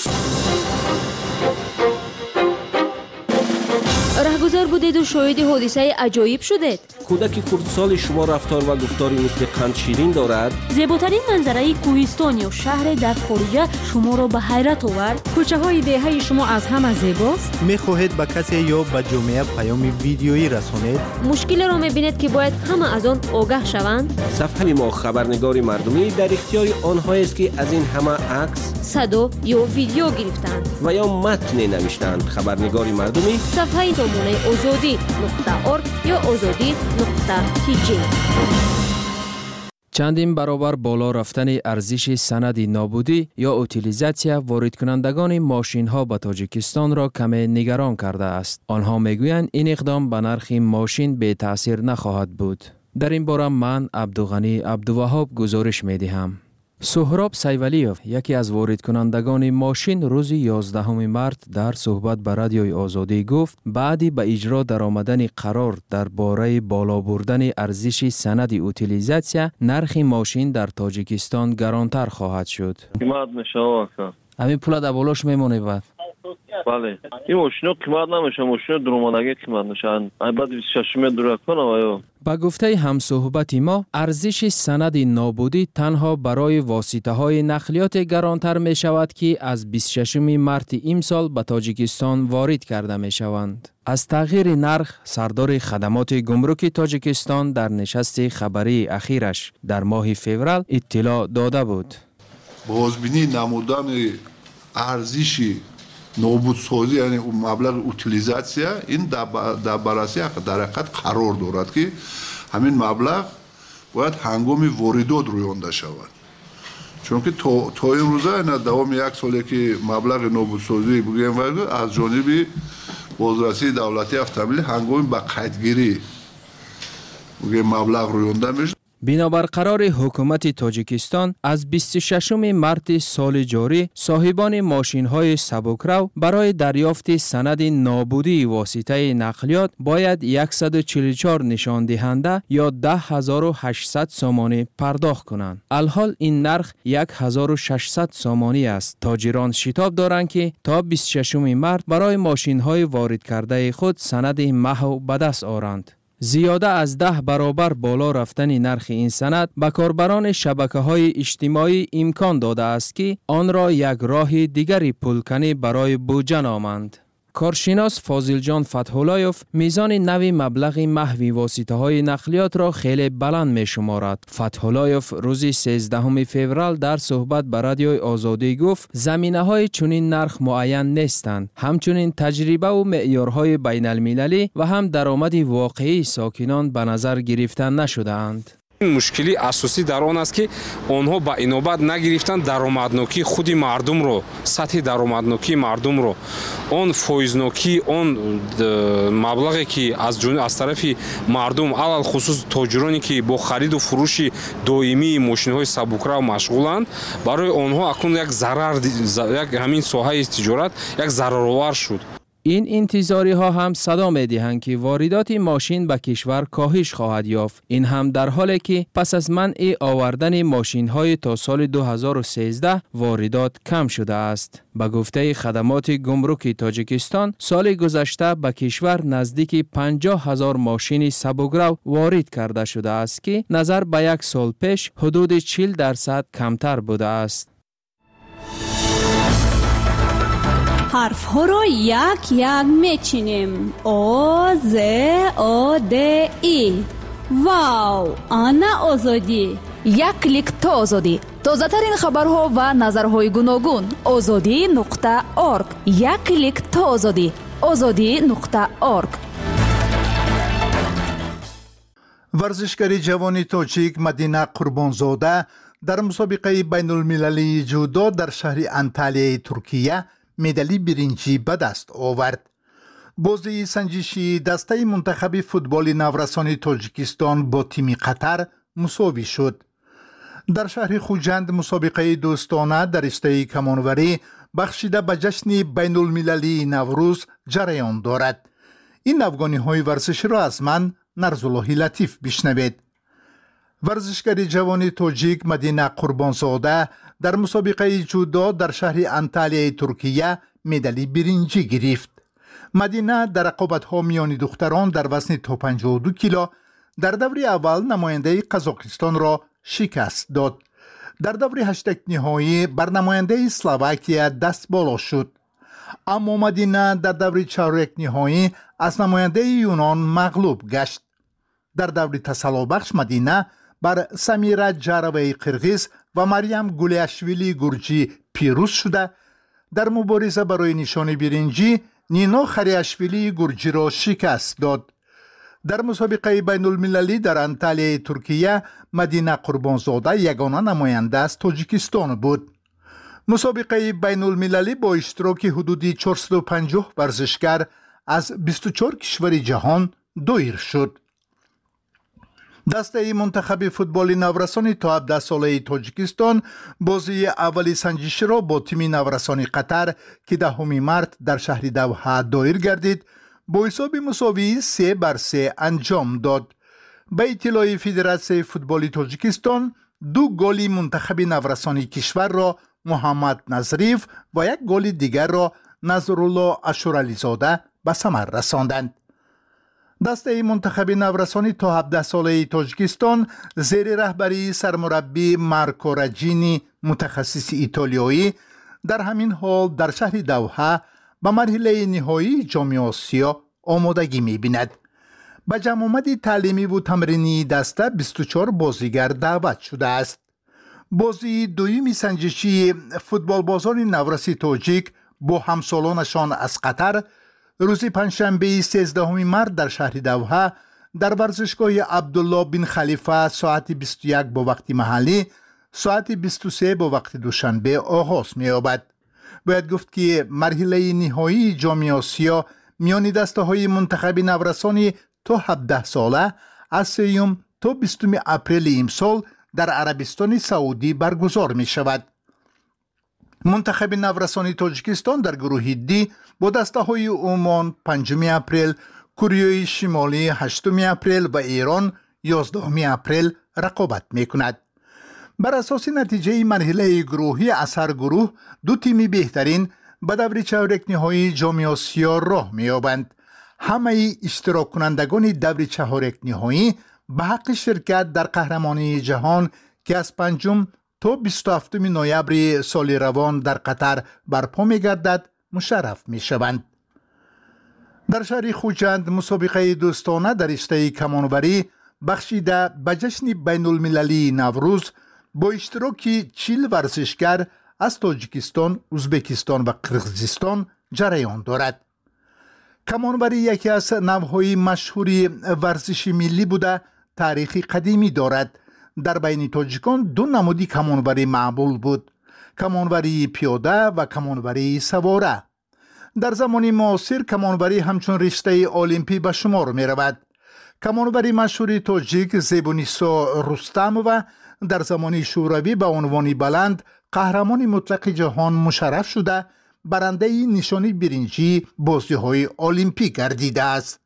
رهگذر بودید و شاهد حادثه عجایب شدید. کودک کردسال شما رفتار و گفتاری مثل قند شیرین دارد. زیباترین منظره کوهستان یا شهر در خارج شما را به حیرت آورد. کوچه های دهه شما از همه زیباست. میخواهید به کسی یا به جامعه پیام ویدیویی رسانید؟ مشکل را میبینید که باید همه از آن آگاه شوند. صفحه ما خبرنگار مردمی در اختیار آنهایی است که از این همه عکس، صدا یا ویدیو گرفتند و یا متن نوشتند. خبرنگار مردمی صفحه سامانه آزادی نقطه ارگ یا آزادی نقطه تی جی. چندین برابر بالا رفتن ارزش سند نابودی یا اوتیلیزاسیا وارد کنندگان ماشین ها به تاجیکستان را کمی نگران کرده است. آنها میگویند این اقدام به نرخ ماشین به تاثیر نخواهد بود. در این باره من عبدالغنی عبدالوهاب گزارش می دهم. سهراب سیولیوف یکی از وارد کنندگان ماشین روز یازدهم مارس در صحبت به رادیوی آزادی گفت بعدی به اجرا در آمدن قرار درباره بالا بردن ارزش سند اوتیلیزاسیا نرخ ماشین در تاجیکستان گرانتر خواهد شد. قیمت میشه آقا. همین پول در بالاش میمونه بعد. بله این ماشینا قیمت نمیشه، ماشینا درآمدگی قیمت میشن. بعد بیست و شش درک کنه آیا با گفته همصحبت ما ارزش سند نابودی تنها برای واسطه های نقلیات گرانتر می شود که از بیست و ششم مارس امسال به تاجیکستان وارد کرده می شوند. از تغییر نرخ سردار خدمات گمرک تاجیکستان در نشست خبری اخیرش در ماه فوریه اطلاع داده بود. بازبینی نمودن ارزشی نابودسازی یعنی مبلغ اوتیلیزاسیا این در بررسی در حقیقت قرار دارد که همین مبلغ باید هنگام واردات رویانده شود، چون که تا تا این روزه نه دوام یک سالی که مبلغ نابودسازی بگیم از جانب بازرسی دولتی اتومبیل هنگام به قیدگیری بگیم مبلغ رویانده میشه. بنابر قرار حکومت تاجیکستان از بیست و ششم مارس سال جاری صاحبان ماشین های سبکرو برای دریافت سند نابودی واسطه نقلیات باید صد و چهل و چهار نشان دهنده یا ده هزار و هشتصد سامانی پرداخت کنند. الحال این نرخ هزار و ششصد سامانی است. تاجران شتاب دارند که تا بیست و ششم مارس برای ماشین های وارد کرده خود سند محو به دست آورند. زیاده از ده برابر بالا رفتن نرخ این سند به کاربران شبکه‌های اجتماعی امکان داده است که آن را یک راه دیگری پلکنی برای بودجه نامند. کارشناس فاضل جان فتح‌الله‌یوف میزان نوی مبلغ محوی واسطه های نقلیات را خیلی بلند می شمارد. فتح‌الله‌یوف روز سیزدهم فوریه در صحبت به رادیوی آزادی گفت زمینه های چنین نرخ معین نیستند. همچنین تجربه و معیارهای بین المللی و هم درآمد واقعی ساکنان به نظر گرفته نشده اند. مشکلی اساسی در آن است که آنها با اینوبت نگرفتند درآمدنوکی خود مردم رو، سطح درآمدنوکی مردم رو، آن فایزنوکی، آن مبلغی که از جون از طرف مردم علل خصوص تاجرانی که با خرید و فروش دائمی ماشین‌های سبکرو مشغولند، برای آنها اکنون یک ضرر، یک همین ساحه تجارت یک ضررآور شد. این انتظاری ها هم صدا می دهند که واردات ماشین به کشور کاهش خواهد یافت. این هم در حالی که پس از منع آوردن ماشین های تا سال دو هزار و سیزده واردات کم شده است. به گفته خدمات گمرک تاجیکستان سال گذشته به کشور نزدیک پنجاه هزار ماشین سبکرو وارد کرده شده است که نظر به یک سال پیش حدود چهل درصد کمتر بوده است. حرف ها را یک یک میچینیم. او ز او د ای. واو، آنا آزادی. یک کلیک تا آزادی. تازه ترین خبرها و نظرهای گوناگون. آزادی نقطه ارگ. یک کلیک تا آزادی. آزادی نقطه ارگ. ورزشکاری جوان تاجیک مدینه قربانزاده در مسابقه بین المللی جودو در شهر انتالیه ترکیه مدالی برنجی به دست آورد. بازی سنجشی دسته منتخب فوتبال نورسان تاجیکستان با تیم قطر مساوی شد. در شهر خوجند مسابقه دوستانه در رشته کمانوری بخشیده به جشن بین المللی نوروز جریان دارد. این افغانی های ورزشی را از من نرزالله لطیف بشنوید. ورزشکاری جوان تاجیک مدینه قربانزاده در مسابقه جودو در شهر انتالیه ترکیه مدالی برنجی گرفت. مدینه در رقابت‌ها میان دختران در وزن تا پنجاه و دو کیلو در دور اول نماینده قزاقستان را شکست داد. در دور هشتگ نهایی بر نماینده اسلواکیه دست بالا شد. اما مدینه در دور چهارک نهایی از نماینده یونان مغلوب گشت. در دور تسلابخش مدینه بر سمیره جاروی قرغیز و مریم گولیاشویلی گرجی پیروز شده. در مبارزه برای نشان برنجی نینا خریاشویلی گرجی را شکست داد. در مسابقه بین المللی در انتالیه ترکیه مدینه قربانزاده یگانه نماینده از تاجیکستان بود. مسابقه بین المللی با اشتراک حدودی چهارصد و پنجاه ورزشکار از بیست و چهار کشور جهان دایر شد. دسته منتخب فوتبال نورسان تا هفده ساله تاجیکستان بازی اولی سنجشی را با تیم نورسان قطر که دهم مارس در شهر دوحه دایر گردید با حساب مساوی سه بر سه انجام داد. به اطلاع فدراسیون فوتبال تاجیکستان دو گل منتخب نورسان کشور را محمد نظریف و یک گل دیگر را نظرالله اشورالیزاده به ثمر رساندند. دسته منتخب نورسانی تا هفده ساله تاجیکستان زیر رهبری سرمربی مارکو رجینی متخصص ایتالیایی در همین حال در شهر دوحه به مرحله نهایی جام آسیا آمادگی می‌بیند. به جمع آمد تعلیمی و تمرینی دسته بیست و چهار بازیگر دعوت شده است. بازی دویمی سنجشی فوتبال بازار نورسی تاجیک با همسالانشان از قطر روز پنجشنبه سیزدهم مارس در شهر دوحه در ورزشگاه عبدالله بن خلیفه ساعت بیست و یک با وقت محلی، ساعت بیست و سه با وقت دوشنبه آغاز می‌یابد. باید گفت که مرحله نهایی جام آسیا میان دسته‌های منتخب نورسانی تا هفده ساله از سوم تا بیستم اپریل امسال در عربستان سعودی برگزار می شود. منتخب نورسانی تاجیکستان در گروه دی با دسته‌های عمان پنجم اپریل، کره شمالی هشتم اپریل و ایران یازدهم اپریل رقابت می کند. بر اساس نتیجه مرحله گروهی از هر گروه دو تیم بهترین به دور چهارک نهایی جام آسیا راه می‌یابند. همه اشتراک کنندگان دور چهارک نهایی به حق شرکت در قهرمانی جهان که از پنجم تا بیست و هفتم نوامبر سال روان در قطر برپا می‌گردد مشرف می‌شوند. در شهر خوجند مسابقه دوستانه در رشته کمانوری بخشیده به جشن بین المللی نوروز با اشتراک چهل ورزشگر از تاجیکستان، ازبکستان و قرقیزستان جریان دارد. کمانوری یکی از نوع‌های مشهوری ورزش ملی بوده تاریخی قدیمی دارد. در بین تاجیکان دو نمودی کمانوری معمول بود: کمانوری پیاده و کمانوری سواره. در زمان معاصر کمانوری همچون رشته المپی به شمار می رود. کمانوری مشهوری تاجیک زیبونیسا رستم و در زمان شوروی به عنوان بلند قهرمان مطلق جهان مشرف شده برنده نشانی برنجی بازی‌های المپیک گردیده است.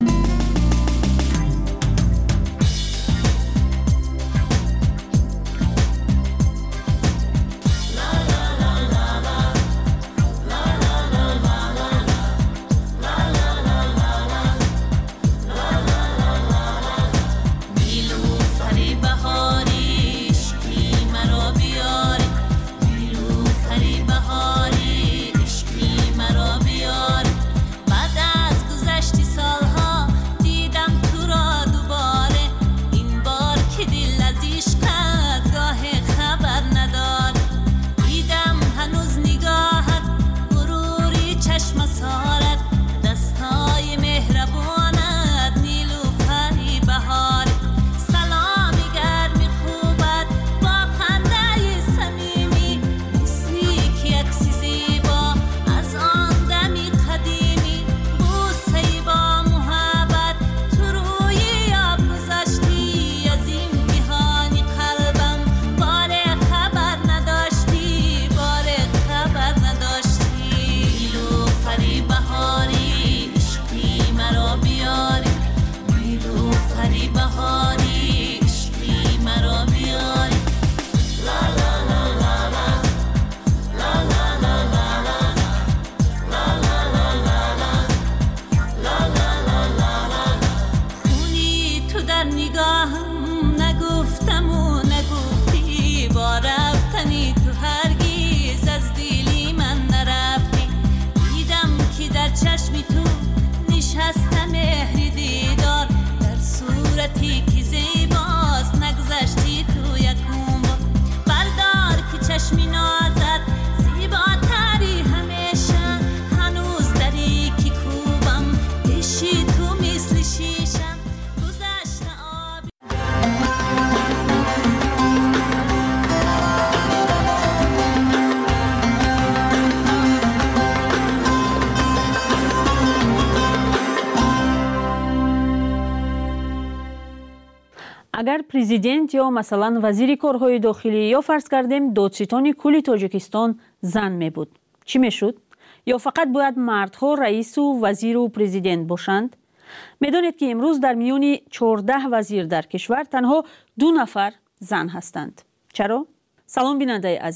агар президент ё масалан вазири корҳои дохилӣ ё фарз кардем додситони кулли тоҷикистон зан мебуд, чӣ мешуд? ё фақат бояд мардҳо раису вазиру президент бошанд? медонед ки имрӯз дар миёни чордаҳ вазир дар кишвар танҳо ду нафар зан ҳастанд. чаро? салом бинандаи азиз,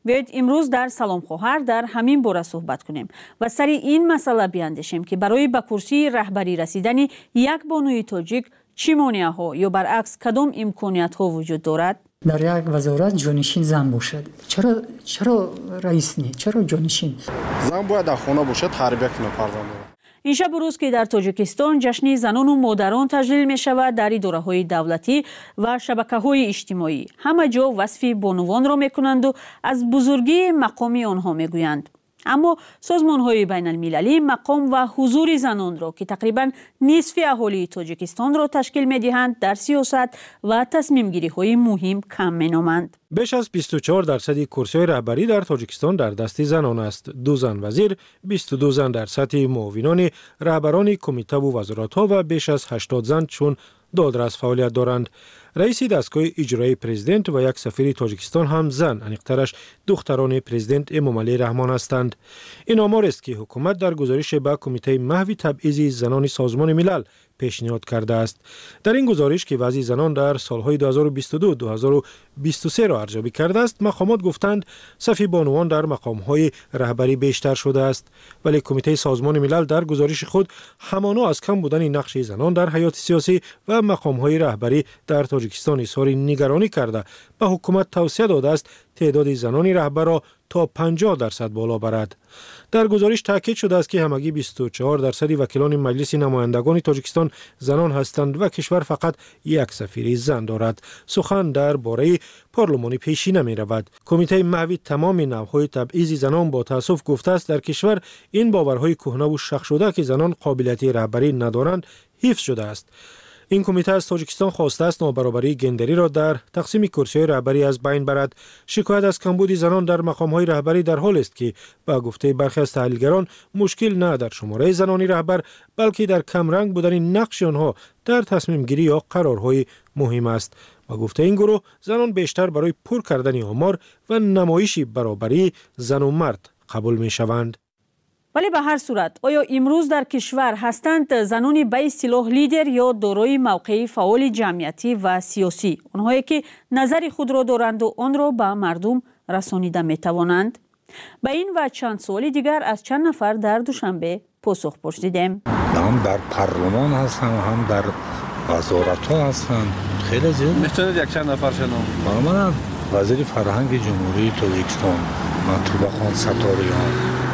بیایید امروز در سلام خواهر در همین باره صحبت کنیم و سر این مسئله بیاندیشیم که برای به کرسی رهبری رسیدن یک بانوی تاجیک چی مانع‌ها یا برعکس کدام امکانیت‌ها وجود دارد؟ در یک وزارت جانشین زن باشد. چرا چرا رئیس نی؟ چرا جانشین؟ زن باید در خانه باشد، تربیت کنه فرزند. این شب روز که در تاجیکستان جشن زنان و مادران تجلیل می شود، در اداره‌های دولتی و شبکه‌های اجتماعی همه جا وصف بانوان را می کنند و از بزرگی مقام آنها می گویند. اما سازمان‌های بین المللی مقام و حضور زنان را که تقریباً نصف اهالی تاجیکستان را تشکیل می‌دهند در سیاست و تصمیم‌گیری‌های مهم کم می‌نمایند. بیش از بیست و چهار درصد کرسی‌های رهبری در تاجیکستان در دست زنان است. دو زن وزیر، بیست و دو زن در سطح معاونان رهبران کمیته و وزارت‌ها و بیش از هشتاد زن چون دادرس فعالیت دارند. رئیس دستگاه اجرایی پرزیدنت و یک سفیر تاجیکستان هم زن، انیقترش دختران پرزیدنت امامعلی رحمان هستند. این آمار است که حکومت در گزارش به کمیته محو تبعیض زنان سازمان ملل پیشنهاد کرده است. در این گزارش که وضع زنان در سالهای دو هزار و بیست و دو تا دو هزار و بیست و سه را ارزیابی کرده است، مقامات گفتند صف بانوان در مقام‌های رهبری بیشتر شده است، ولی کمیته سازمان ملل در گزارش خود همانا از کم بودن نقش زنان در حیات سیاسی و مقام‌های رهبری در تاجیکستان اظهار نگرانی کرده به حکومت توصیه داده است تعداد زنان رهبر را تا پنجاه درصد بالا برد. در گزارش تاکید شده است که همگی بیست و چهار درصد وکیلان مجلس نمایندگان تاجیکستان زنان هستند و کشور فقط یک سفیر زن دارد. سخن در باره پارلمانی پیشی نمی رود. کمیته محو تمام نوع‌های تبعیض زنان با تأسف گفته است در کشور این باورهای کهنه و شخ شده که زنان قابلیت رهبری ندارند حفظ شده است. این کمیته از تاجیکستان خواسته است نابرابری گندری را در تقسیم کرسی‌های رهبری از بین برد. شکایت از کمبود زنان در مقام‌های رهبری در حال است که با گفته برخی از تحلیلگران مشکل نه در شماره زنان رهبر بلکه در کمرنگ بودن نقش آنها در تصمیم گیری یا قرارهای مهم است. با گفته این گروه زنان بیشتر برای پر کردن آمار و نمایش برابری زن و مرد قبول می شوند. ولی به هر صورت آیا امروز در کشور هستند زنانی به اصطلاح لیدر یا دارای موقعی فعال جمعیتی و سیاسی، آنهایی که نظر خود را دارند و آن را به مردم رسانیده می توانند؟ به این و چند سوال دیگر از چند نفر در دوشنبه پاسخ پرسیدیم. هم در پارلمان هستن هم در وزارت ها هستن. خیلی زیاد. میتونید یک چند نفر شنام؟ من وزیر فرهنگ جمهوری تاجیکستان مطلوب خان ستاریان،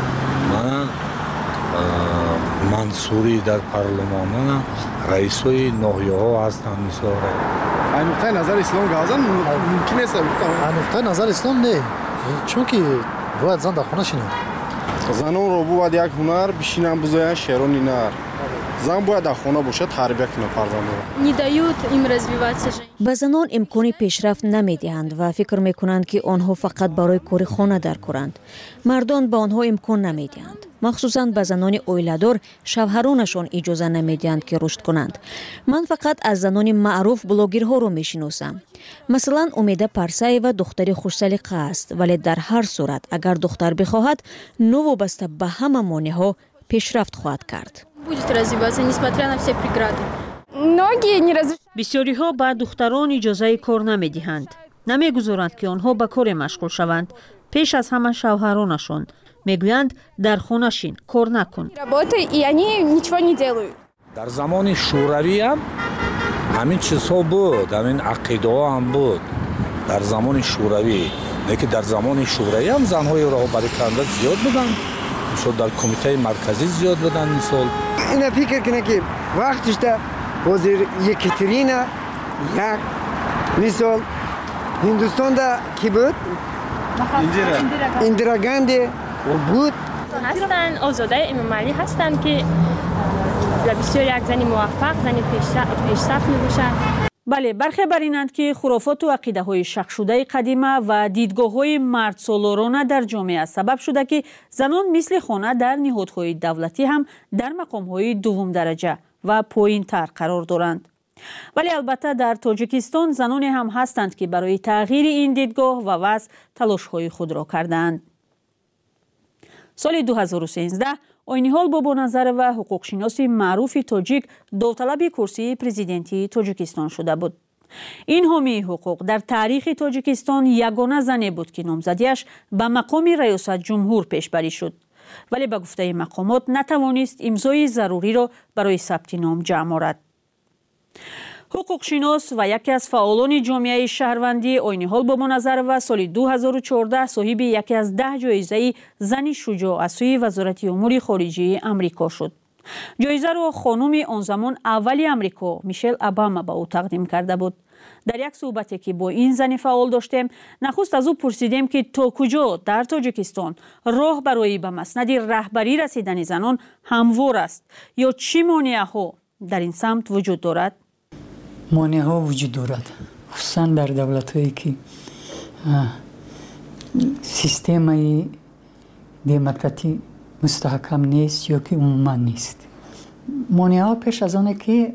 من منصوری در پارلمان، رئیس های ناحیه ها هستند. مثلا این نقطه نظر اسلام گازن ممکن است؟ نقطه نظر اسلام نه، چون که باید زن در خانه شینه. زنان رو باید یک هنر بشینن بزاین شعرانی نر. زن باید در خانه باشه، تربیت کنه فرزند. ندают им развиваться. به زنان امکان پیشرفت نمیدهند و فکر میکنند که آنها فقط برای کار خانه در کارند. مردان به آنها امکان نمیدهند. مخصوصاً به زنان اویلادار شوهرانشان اجازه نمیدهند که رشد کنند. من فقط از زنان معروف بلاگرها رو میشناسم. مثلا امیده پرسایوا دختری خوش سلیقه است، ولی در هر صورت اگر دختر بخواهد نوابسته به همه مانع‌ها پیشرفت خواهد کرد. بسیاری ها به دختران اجازه کار نمی دهند. نمی گذارند که آنها به کار مشغول شوند. پیش از همه شوهرانشان میگویند در خانه شین، کار نکن. در زمان شوروی هم همین چیزها بود، همین عقیده ها هم بود در زمان شوروی. نه که در زمان شوروی هم زنهای راهبری کننده زیاد بودن، مثلا در کمیته مرکزی زیاد بودن. مثال این فکر کنه که وقتش ده وزیر یکترینا یک مثال هندوستان ده کی بود؟ اندرا گاندی بود. هستن آزاده امامعلی هستن که بسیار یک زنی موفق، زنی پیشرفت می‌باشد. بله، برخی بر اینند که خرافات و عقیده های شک شده قدیمه و دیدگاه های مرد سالارانه در جامعه سبب شده که زنان مثل خانه در نهادهای دولتی هم در مقام های دوم درجه و پایین تر قرار دارند. ولی البته در تاجیکستان زنانی هم هستند که برای تغییر این دیدگاه و وضع تلاش های خود را کردند. سال دو هزار و سیزده آینیحال بابا نظر و حقوق شناس معروف تاجیک داوطلب کرسی پرزیدنتی تاجیکستان شده بود. این حامی حقوق در تاریخ تاجیکستان یگانه زنی بود که نامزدیش به مقام ریاست جمهور پیشبری شد، ولی به گفته مقامات نتوانست امضای ضروری را برای ثبت نام جمع آورد. حقوق شناس و یکی از فعالان جامعه شهروندی عین حال با منظر و سال دو هزار و چهارده صاحب یکی از ده جایزه زن شجاع از سوی وزارت امور خارجه امریکا شد. جایزه را خانم آن زمان اولی امریکا میشل اوباما به او تقدیم کرده بود. در یک صحبتی که با این زن فعال داشتیم، نخست از او پرسیدیم که تا کجا در تاجیکستان راه برای به مسند رهبری رسیدن زنان هموار است یا چی مانع‌ها در این سمت وجود دارد؟ مانع‌ها وجود دارد، خصوصا در دولت‌هایی که سیستم دموکراتی مستحکم نیست یا که عموما نیست. مانع‌ها پیش از آنه که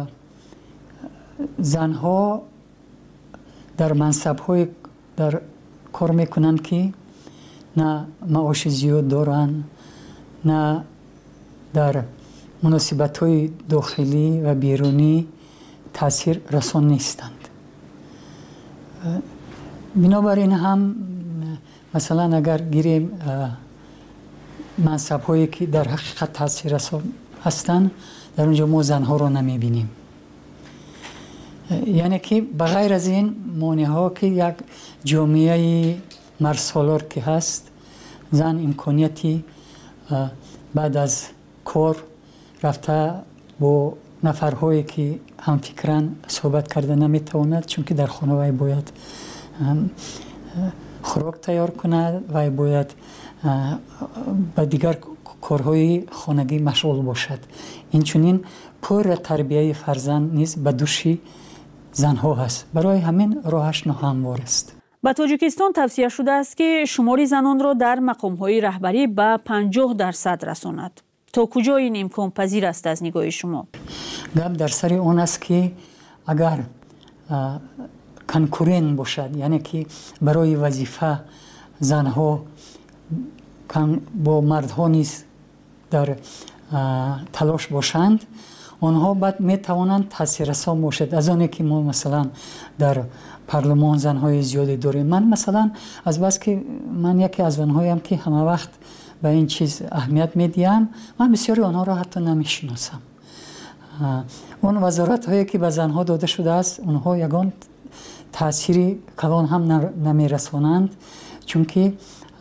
زنها در منصب‌های در کار میکنند که نه معاش زیاد دارند، نه در مناسبت‌های داخلی و بیرونی تاثیر رسان نیستند. بنابراین هم مثلا اگر گیریم منصب‌هایی که در حقیقت تاثیر رسان هستند، در اونجا ما زنها رو نمیبینیم. یعنی که بغیر از این مانع‌ها که یک جامعه مرسالار که هست، زن امکانیتی بعد از کار رفته با نفرهایی که هم فکران صحبت کرده نمیتواند، چون که در خانه وای باید خوراک تیار کند و باید با دیگر کارهای خانگی مشغول باشد. این چنین پر تربیه فرزند نیز به دوشی زنها هست. برای همین راهش ناهموار است. با تاجیکستان توصیه شده است که شمار زنان را در مقام‌های رهبری به پنجاه درصد رساند. تا کجا این امکان پذیر است از نگاه شما؟ گپ در سر اون است که اگر کنکورن باشد، یعنی که برای وظیفه زنها با مردها نیز در تلاش باشند، آنها بعد می توانند تاثیررسان باشد. از آنه که ما مثلا در پارلمان زنهای زیادی داریم. من مثلا از بس که من یکی از آنهایم که همه وقت به این چیز اهمیت میدیم، من بسیاری آنها را حتی نمیشناسم. اون وزارت هایی که به زنها داده شده است، اونها یگان تأثیری کلان هم نمیرسانند، چون که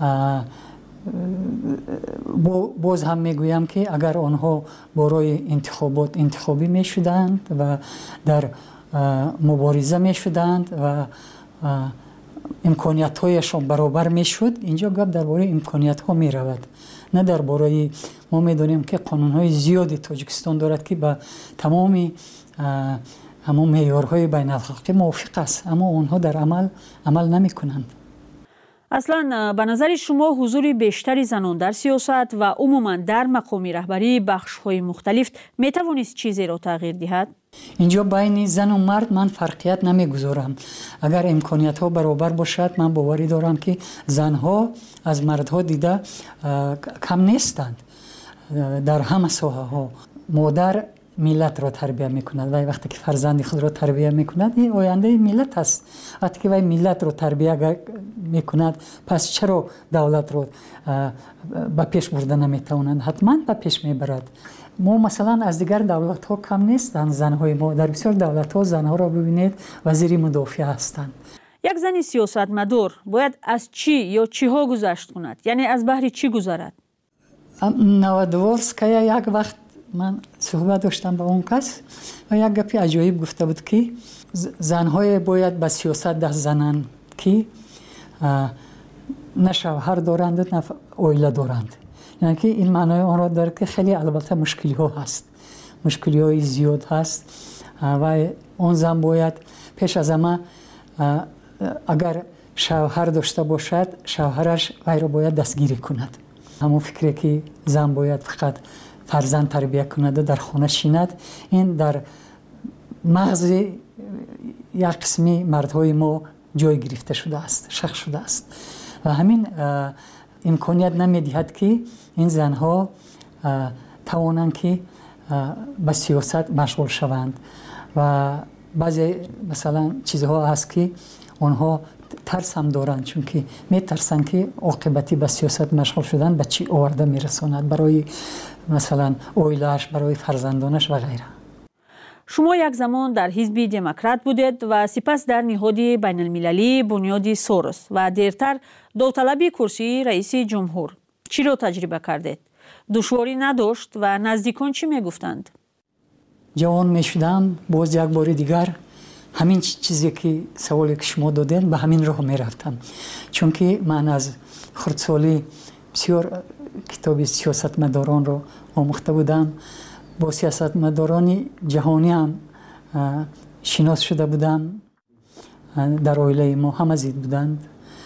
باز هم میگویم که اگر آنها برای انتخابات انتخابی میشدند و در مبارزه میشدند و امکانیت هایشان برابر میشد، اینجا گپ درباره امکانیت ها می رود، نه درباره. ما میدونیم که قانون های زیادی تاجیکستان دارد که با تمام همون معیارهای بین الخلقی موافق است، اما اونها در عمل عمل نمی کنند. اصلا به نظر شما حضور بیشتری زنان در سیاست و عموما در مقام رهبری بخش‌های مختلف می توانست چیزی را تغییر دهد؟ اینجا بین زن و مرد من فرقیت نمیگذارم. اگر امکانیت ها برابر باشد، من باوری دارم که زنها از مردها دیده کم نیستند در همه ساحه ها. مادر ملت را تربیت میکند و وقتی که فرزند خود را تربیت میکند، این آینده ملت است. وقتی که وای ملت را تربیت میکند، پس چرا دولت را به پیش برده نمیتوانند؟ حتما به پیش میبرد. ما مثلا از دیگر دولت ها کم نیستند زنهای ما. در بسیار دولت ها زنها را ببینید وزیر مدافع هستند. یک زن سیاستمدار باید از چی یا چی ها گذشت کند؟ یعنی از بحر چی گذرد؟ نوادورسکایا یک وقت من صحبت داشتم با اون کس و یک گپی عجایب گفته بود که زنهای باید به سیاست دست زنند که نه شوهر دارند نه اویله دارند. یعنی که این معنای آن را داره که خیلی البته مشکلی ها هست، مشکلی های زیاد هست و اون زن باید پیش از همه اگر شوهر داشته باشد، شوهرش وی را باید دستگیری کند. همون فکری که زن باید فقط فرزند تربیت کند در خانه شیند، این در مغز یک قسمی مردهای ما جای گرفته شده است، شخص شده است و همین امکانیت نمیدهد که این زنها توانند که به سیاست مشغول شوند و بعضی مثلا چیزها هست که آنها ترس هم دارند، چون که میترسند که عاقبتی به سیاست مشغول شدن به چی آورده میرساند برای مثلا اویلش، برای فرزندانش و غیره. شما یک زمان در حزب دموکرات بودید و سپس در نهاد بین المللی بنیاد سوروس و دیرتر داوطلبی کرسی رئیس جمهور. چی رو تجربه کردید؟ دشواری نداشت و نزدیکان چی میگفتند؟ جوان میشدم، باز یک بار دیگر همین چیزی که سوالی که شما دادین به همین راه میرفتم، چون که من از خردسالی بسیار کتاب سیاستمداران رو آموخته بودم، با سیاستمداران جهانی هم شناس شده بودم، در عائله ما هم از این بودند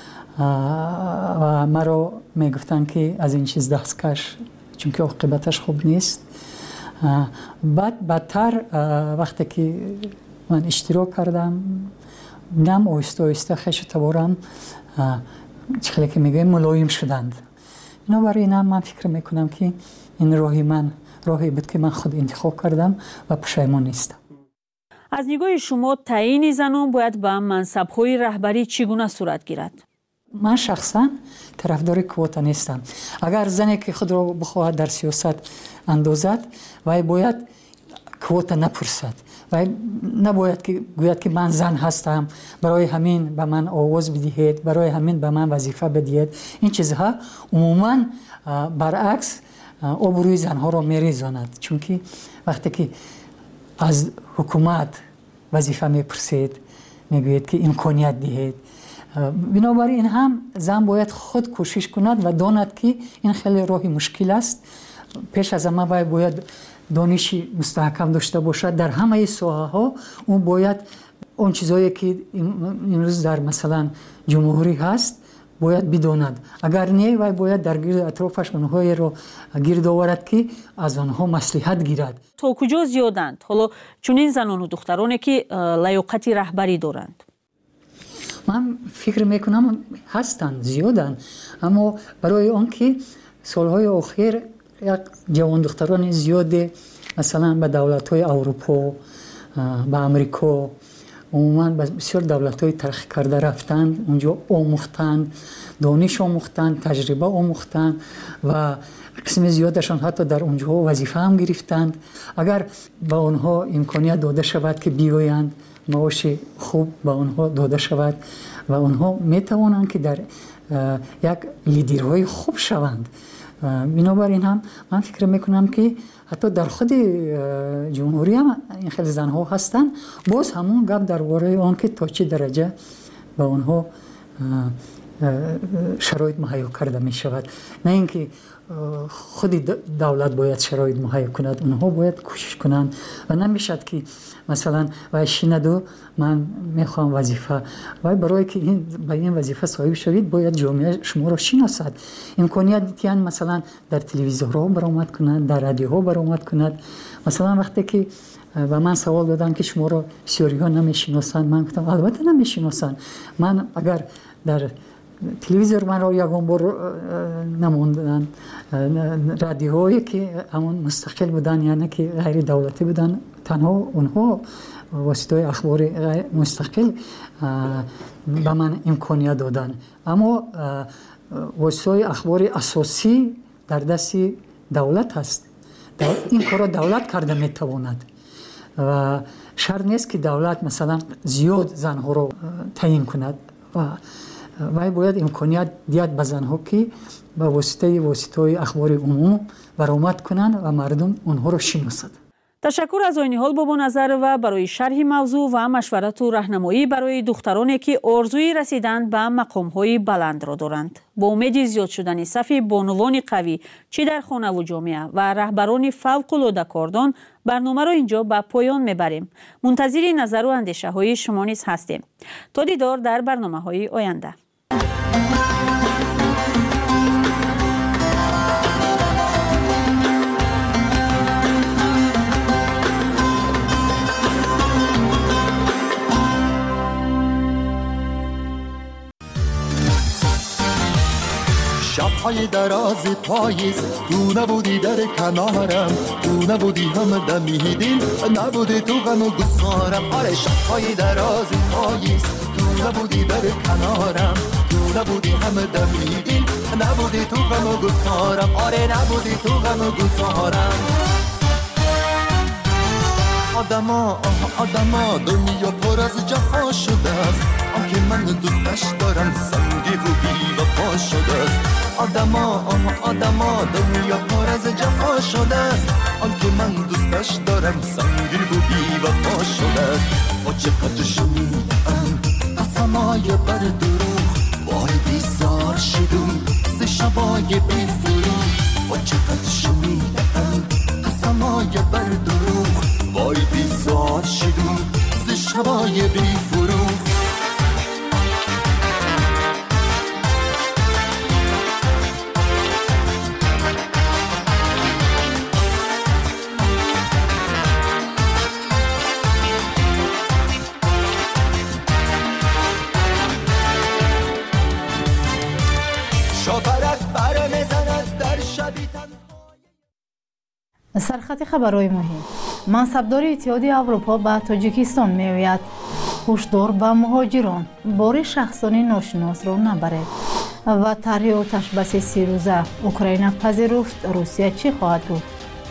و مرا میگفتن که از این چیز دست کش، چون که عاقبتش خوب نیست. بعد بدتر وقتی که من اشتراک کردم، نم آیسته آیسته خیش تبارم چخیلی که میگویم ملایم شدند. اینا برای این هم من فکر میکنم که این راهی من راهی بود که من خود انتخاب کردم و پشیمان نیستم. از نگاه شما تعیین زنان باید به منصب‌های رهبری چگونه صورت گیرد؟ من شخصا طرفدار کوتا نیستم. اگر زنی که خود را بخواهد در سیاست اندازد و باید کوتا نپرسد و نباید که گوید که من زن هستم، برای همین به من آواز بدهید، برای همین به من وظیفه بدهید. این چیزها عموما برعکس آبروی زنها را میریزاند، چون که وقتی که از حکومت وظیفه میپرسید میگوید که امکانیت دهید، بنابراین هم زن باید خود کوشش کند و داند که این خیلی راهی مشکل است. پیش از همه باید دانشی مستحکم داشته باشد در همه ساحه ها. اون باید اون چیزایی که امروز در مثلا جمهوری هست باید بداند، اگر نه وای باید در گرد اطرافش اونهایی رو گرد آورد که از آنها مصلحت گیرد. تا کجا زیادند حالا چنین زنان و دخترانی که لیاقت رهبری دارند؟ من فکر میکنم هستند، زیادند، اما برای آن که سالهای اخیر یک جوان دختران زیاد مثلا به دولت‌های اروپا، به امریکا، عموما بسیار دولت‌های ترقی کرده رفتند، اونجا آموختند، دانش آموختند، تجربه آموختند و قسم زیادشان حتی در اونجا وظیفه هم گرفتند. اگر به آنها امکانیت داده شود که بیایند، معاش خوب به آنها داده شود و آنها میتوانند که در یک لیدرهای خوب شوند. بنابراین هم من فکر میکنم که حتی در خود جمهوری هم این خیلی زنها هستند. باز همون گپ درباره آن که تا چه درجه به آنها شرایط مهیا کرده می شود، نه اینکه خود دولت باید شرایط مهیا کند، اونها باید کوشش کنند و نمیشد که مثلا وای شیندو من میخوام وظیفه وای برای که این به این وظیفه صاحب شوید باید جامعه شما را شناسد. امکانیت دیدن مثلا در تلویزیون‌ها برآمد کنند، در رادیوها برآمد کند. مثلا وقتی که و من سوال دادن که شما را بسیاری ها نمیشناسند، من گفتم البته نمیشناسند. من اگر در تلویزیون من را یکم بار نموندن، رادیوهایی که همون مستقل بودن یعنی که غیر دولتی بودن، تنها اونها واسطه اخبار مستقل به من امکانیت دادن، اما واسطه اخبار اساسی در دست دولت هست. این کار دولت کرده میتواند و شرط نیست که دولت مثلا زیاد زنها رو تعیین کند و وای باید امکانیت دیت به زنها که به واسطه واسطه اخبار عموم برآمد کنند و مردم اونها رو شناسند. تشکر از عین حال بابا نظر و برای شرح موضوع و مشورت و راهنمایی برای دخترانی که آرزوی رسیدن به مقام‌های بلند را دارند. با امید زیاد شدن صف بانوان قوی چه در خانه و جامعه و رهبران فوق‌العاده کاردان، برنامه را اینجا به پایان میبریم. منتظر نظر و اندیشه های شما نیز هستیم. تا دیدار در برنامه‌های آینده. شب‌های شب‌های دراز پاییز تو نبودی در کنارم، تو نبودی هم دمیدین، نبودی تو غم و گسارم. آره شب‌های دراز پاییز تو نبودی در کنارم، تو نبودی هم دمیدین، نبودی تو غم و گسارم. آره نبودی تو غم و گسارم. آدما آه آدما دنیا پر از جفا شده است، آنکه من دوستش دارم سنگی و بی وفا شده است. آدما آه آدما دنیا پر از جفا شده است، آنکه من دوستش دارم سنگی و بی وفا شده است. با چقدر شنیدم قسمای بر دروغ، وای بیزار شدم ز شبای بی فروغ. با چقدر شنیدم قسمای بر دروغ، وای بیزار شدم ز شبای بی فروغ. سرخط خبرهای مهم. منصبدار اتحادیه اروپا به تاجیکستان می‌آید. هشدار به مهاجران بار شخصانی ناشناس را نبرید. و طرح آتش بس سی روزه اوکراین پذیرفت، روسیه چی خواهد گفت؟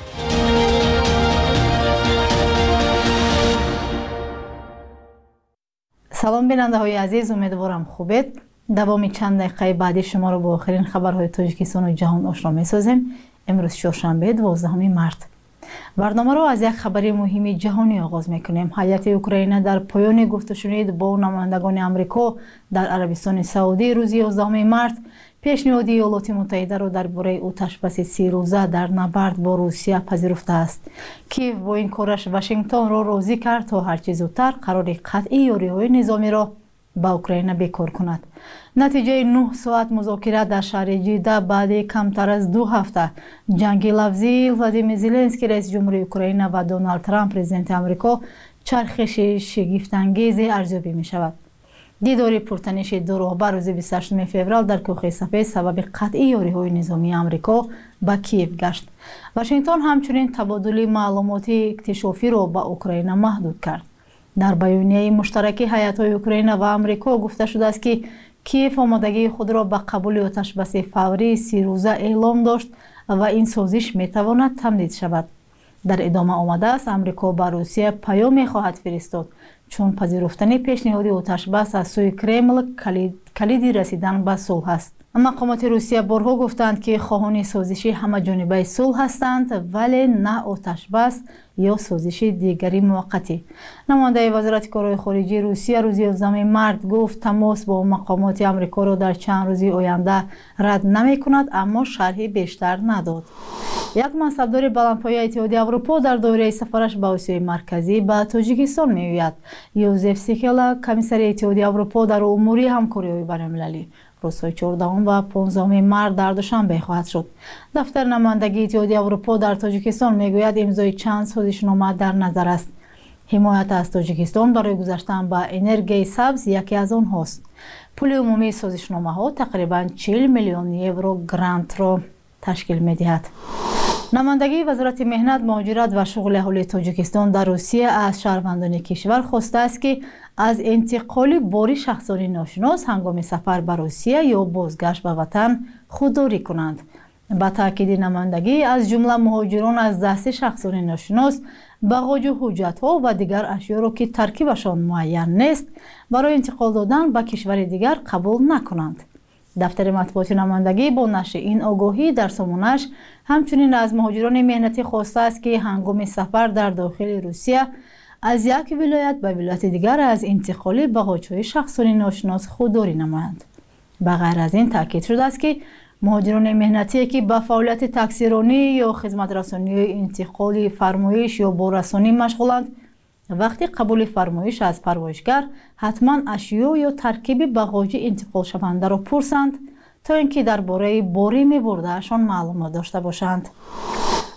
سلام بیننده های عزیز، امیدوارم خوبید. دوامی چند دقیقه بعدی شما را با آخرین خبرهای تاجیکستان و جهان آشنا می‌سازیم. امروز چهارشنبه دوازدهم مارس. برنامه را از یک خبر مهم جهانی آغاز می‌کنیم. هیئت اوکراین در پایان گفت‌وشنود با نمایندگان آمریکا در عربستان سعودی روز یازدهم مارس پیشنهاد ایالات متحده را درباره آتش‌بس سی روزه در نبرد با روسیه پذیرفته است. کیف با این کارش واشنگتن را راضی کرد تا هرچه زودتر قرار قطعی یاری‌های نظامی را با اوکراین بکار کند. نتیجه نه ساعت مذاکره در شهر جیده بعد کمتر از دو هفته جنگ لفظی ولادیمیر زلنسکی رئیس جمهوری اوکراین و دونالد ترامپ پرزیدنت آمریکا چرخش شگفت‌انگیز ارزیابی می شود. دیدار پرتنش دو راهبر روز بیست و هشتم فوریه در کوه سفید سبب قطعی یاری‌های نظامی آمریکا با کیف گشت. واشنگتن همچنین تبادل معلوماتی اکتشافی را با اوکراین محدود کرد. در بیانیه مشترک هیئت‌های اوکراین و آمریکا گفته شده است که کیف آمادگی خود را به قبول آتش‌بس فوری سی روزه اعلام داشت و این سازش می‌تواند تمدید شود. در ادامه آمده است آمریکا به روسیه پیام خواهد فرستاد چون پذیرفتن پیشنهاد آتش‌بس از سوی کرمل کلید کلیدی رسیدن به صلح است. مقامات روسیه بارها گفتند که خواهان سازش همه جانبه صلح هستند ولی نه آتش‌بس یا سازش دیگری موقتی. نماینده وزارت کارهای خارجه روسیه روز یازدهم مارس گفت تماس با مقامات آمریکا را در چند روز آینده رد نمی‌کند، اما شرحی بیشتر نداد. یک منصبدار بلندپایه اتحادیه اروپا در دایره سفرش به آسیای مرکزی به تاجیکستان می‌آید. یوزف سیکلا کمیسر اتحادیه اروپا در امور همکاری بین‌المللی روزهای چهاردهم و پانزدهم مارس در دوشنبه خواهد شد. دفتر نمایندگی اتحادیه اروپا در تاجیکستان میگوید امضای چند سازشنامه در نظر است. حمایت از تاجیکستان برای گذشتن به انرژی سبز یکی از آنهاست. پول عمومی سازشنامه ها تقریبا چهل میلیون یورو گرانت را تشکیل می‌دهد. نمایندگی وزارت مهنت، مهاجرت و شغل اهالی تاجیکستان در روسیه از شهروندان کشور خواسته است که از انتقال بار شخصانی ناشناس هنگام سفر به روسیه یا بازگشت به وطن خودداری کنند. با تاکید نمایندگی از جمله مهاجران از دست شخصانی ناشناس باغاج حجت‌ها و دیگر اشیا را که ترکیبشان معین نیست برای انتقال دادن به کشور دیگر قبول نکنند. دفتر مطبوعات نمایندگی با نشر این آگاهی در سامانش همچنین از مهاجران مهنتی خواسته است که هنگام سفر در داخل روسیه از یک ولایت به ولایت دیگر از انتقال باغاج‌های شخصانی ناشناس خودداری نمایند. به غیر از این تاکید شده است که مهاجران مهنتی که به فعالیت تاکسیرانی یا خدمت رسانی انتقال فرمایش یا باررسانی مشغولند وقتی قبول فرمایش از پروازگر حتما اشیا یا ترکیب باغاج انتقال شونده را پرسند تا اینکه درباره باری می‌برده‌شان معلومات داشته باشند.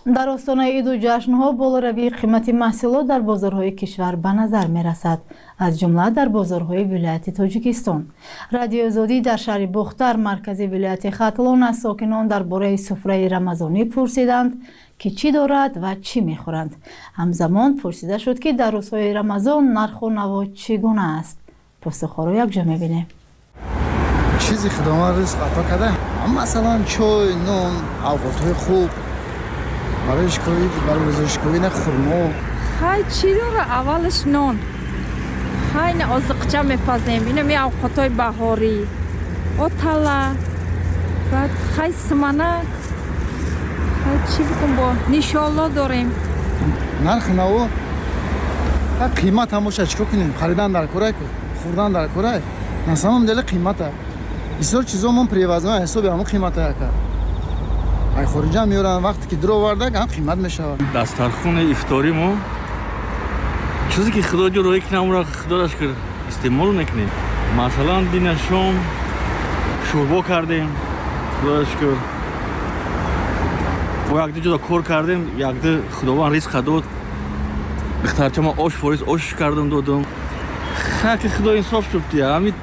در آستانه عید و جشن‌ها بالاروی قیمت محصولات در بازارهای کشور به نظر می‌رسد، از جمله در بازارهای ولایت تاجیکستان. رادیو آزادی در شهر بختر مرکز ولایت ختلان از ساکنان درباره سفره رمضانی پرسیدند که چی دارد و چی می‌خورند. همزمان پرسیده شد که در روزهای رمضان نرخ و نوا چگونه است. پاسخ را یک جا می‌بینیم. چیزی خدمات رزق عطا کرده، مثلا چای، نان، اوقات‌های خوب برای اشکاوی برای اشکاوی نه خرما. خیلی چی داره؟ اولش نان، خیلی آزقچه میپزیم، اینه می اوقات‌های بهاری، آتلا، بعد خیلی سمنک، خیلی چی بکن با نیشالا داریم. نرخ نوا قیمت هموشه چیکار کنیم؟ خریدن در کره که خوردن در کره نسیم هم دل قیمته. بسیار چیزا من پریوازم حسابی همون قیمته کرد. ای خارجی هم میارن وقتی که درو ورده هم قیمت میشه. دسترخوان افطاری ما چیزی که خدا جو روی کنم را خداش کرد استعمال میکنیم. مثلا دین شام شوربا کردیم خداش کرد. و یک دو جدا کار کردیم، یک دو خداوند رزق داد. بخاطر ما آش فوریس آش کردم دادم. خاک خدا انصاف شد دیگه. همین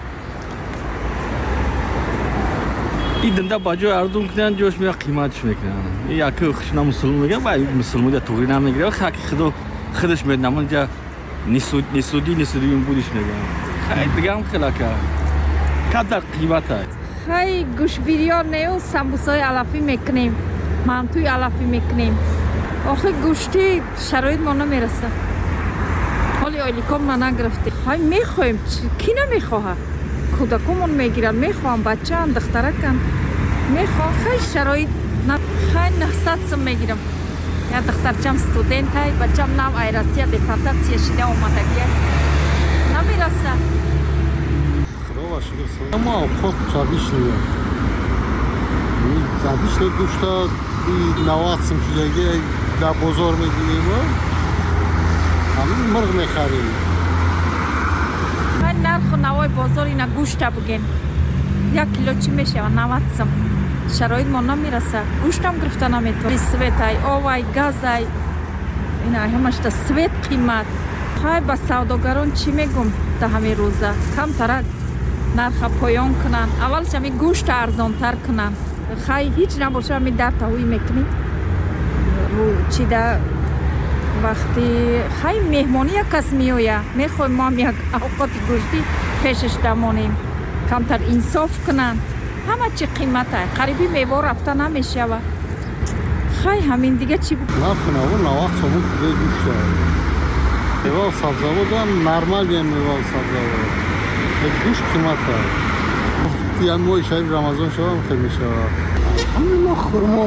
این دنده باجو اردوم کردن جوش میاد قیمتش میکنن. یکی خشنا مسلمان میگه باید مسلمان ده توری نمیگیره. خاک خدا خودش میدنم جا نیسود نیسودی نیسودی این بودیش میگه. خیلی دیگه هم خیلی که کدر قیمته. خیلی گوش بیریار نیو سمبوسای علفی میکنیم، منتوی علفی میکنیم. آخه گوشتی شرایط ما نمیرسه. حالی آیلیکام ما نگرفته. خیلی میخوایم کی نمیخواه؟ کودکمون میگیرن، میخوام بچه هم دخترکم میخوام. خیلی شرایط نه خیلی نحست سم میگیرم. یا دخترچم استودنت های بچم نام ایراسیه دیپارتات شده اومدگیه نمیرسه. خدا باشید سر اما خود چابیش نیه چابیش رو گوشتا نوات سم شدگی در بازار میگیریم همین مرغ میخریم. خیلی نرخ و نوای بازار اینا گوشت بگین یک کیلو چی میشه و نوت سم. شرایط ما نمیرسه. گوشت هم گرفته نمیتونه. سویت های آوای گاز های اینا همش تا سویت قیمت. خیلی با سوداگران چی میگم تا همین روزه کم ترک نرخ پایان کنن. اولش همین گوشت ارزان تر کنن. خیلی هیچ نباشه همین در تاوی میکنیم چی در وقتی خیلی مهمانی یک کس میویه میخوایم ما یک اوقات گوشتی پیشش دمانیم کمتر انصاف کنن. همه چی قیمت های قریبی میوه رفته نمیشه و خیلی همین دیگه چی بود؟ نه خنوان نوات همون کده گوشت های میوه سبزه هم نرمال بیم میوه سبزه گوشت قیمت های دیگه موی شاید رمضان شوام خیلی میشه همین ما خورما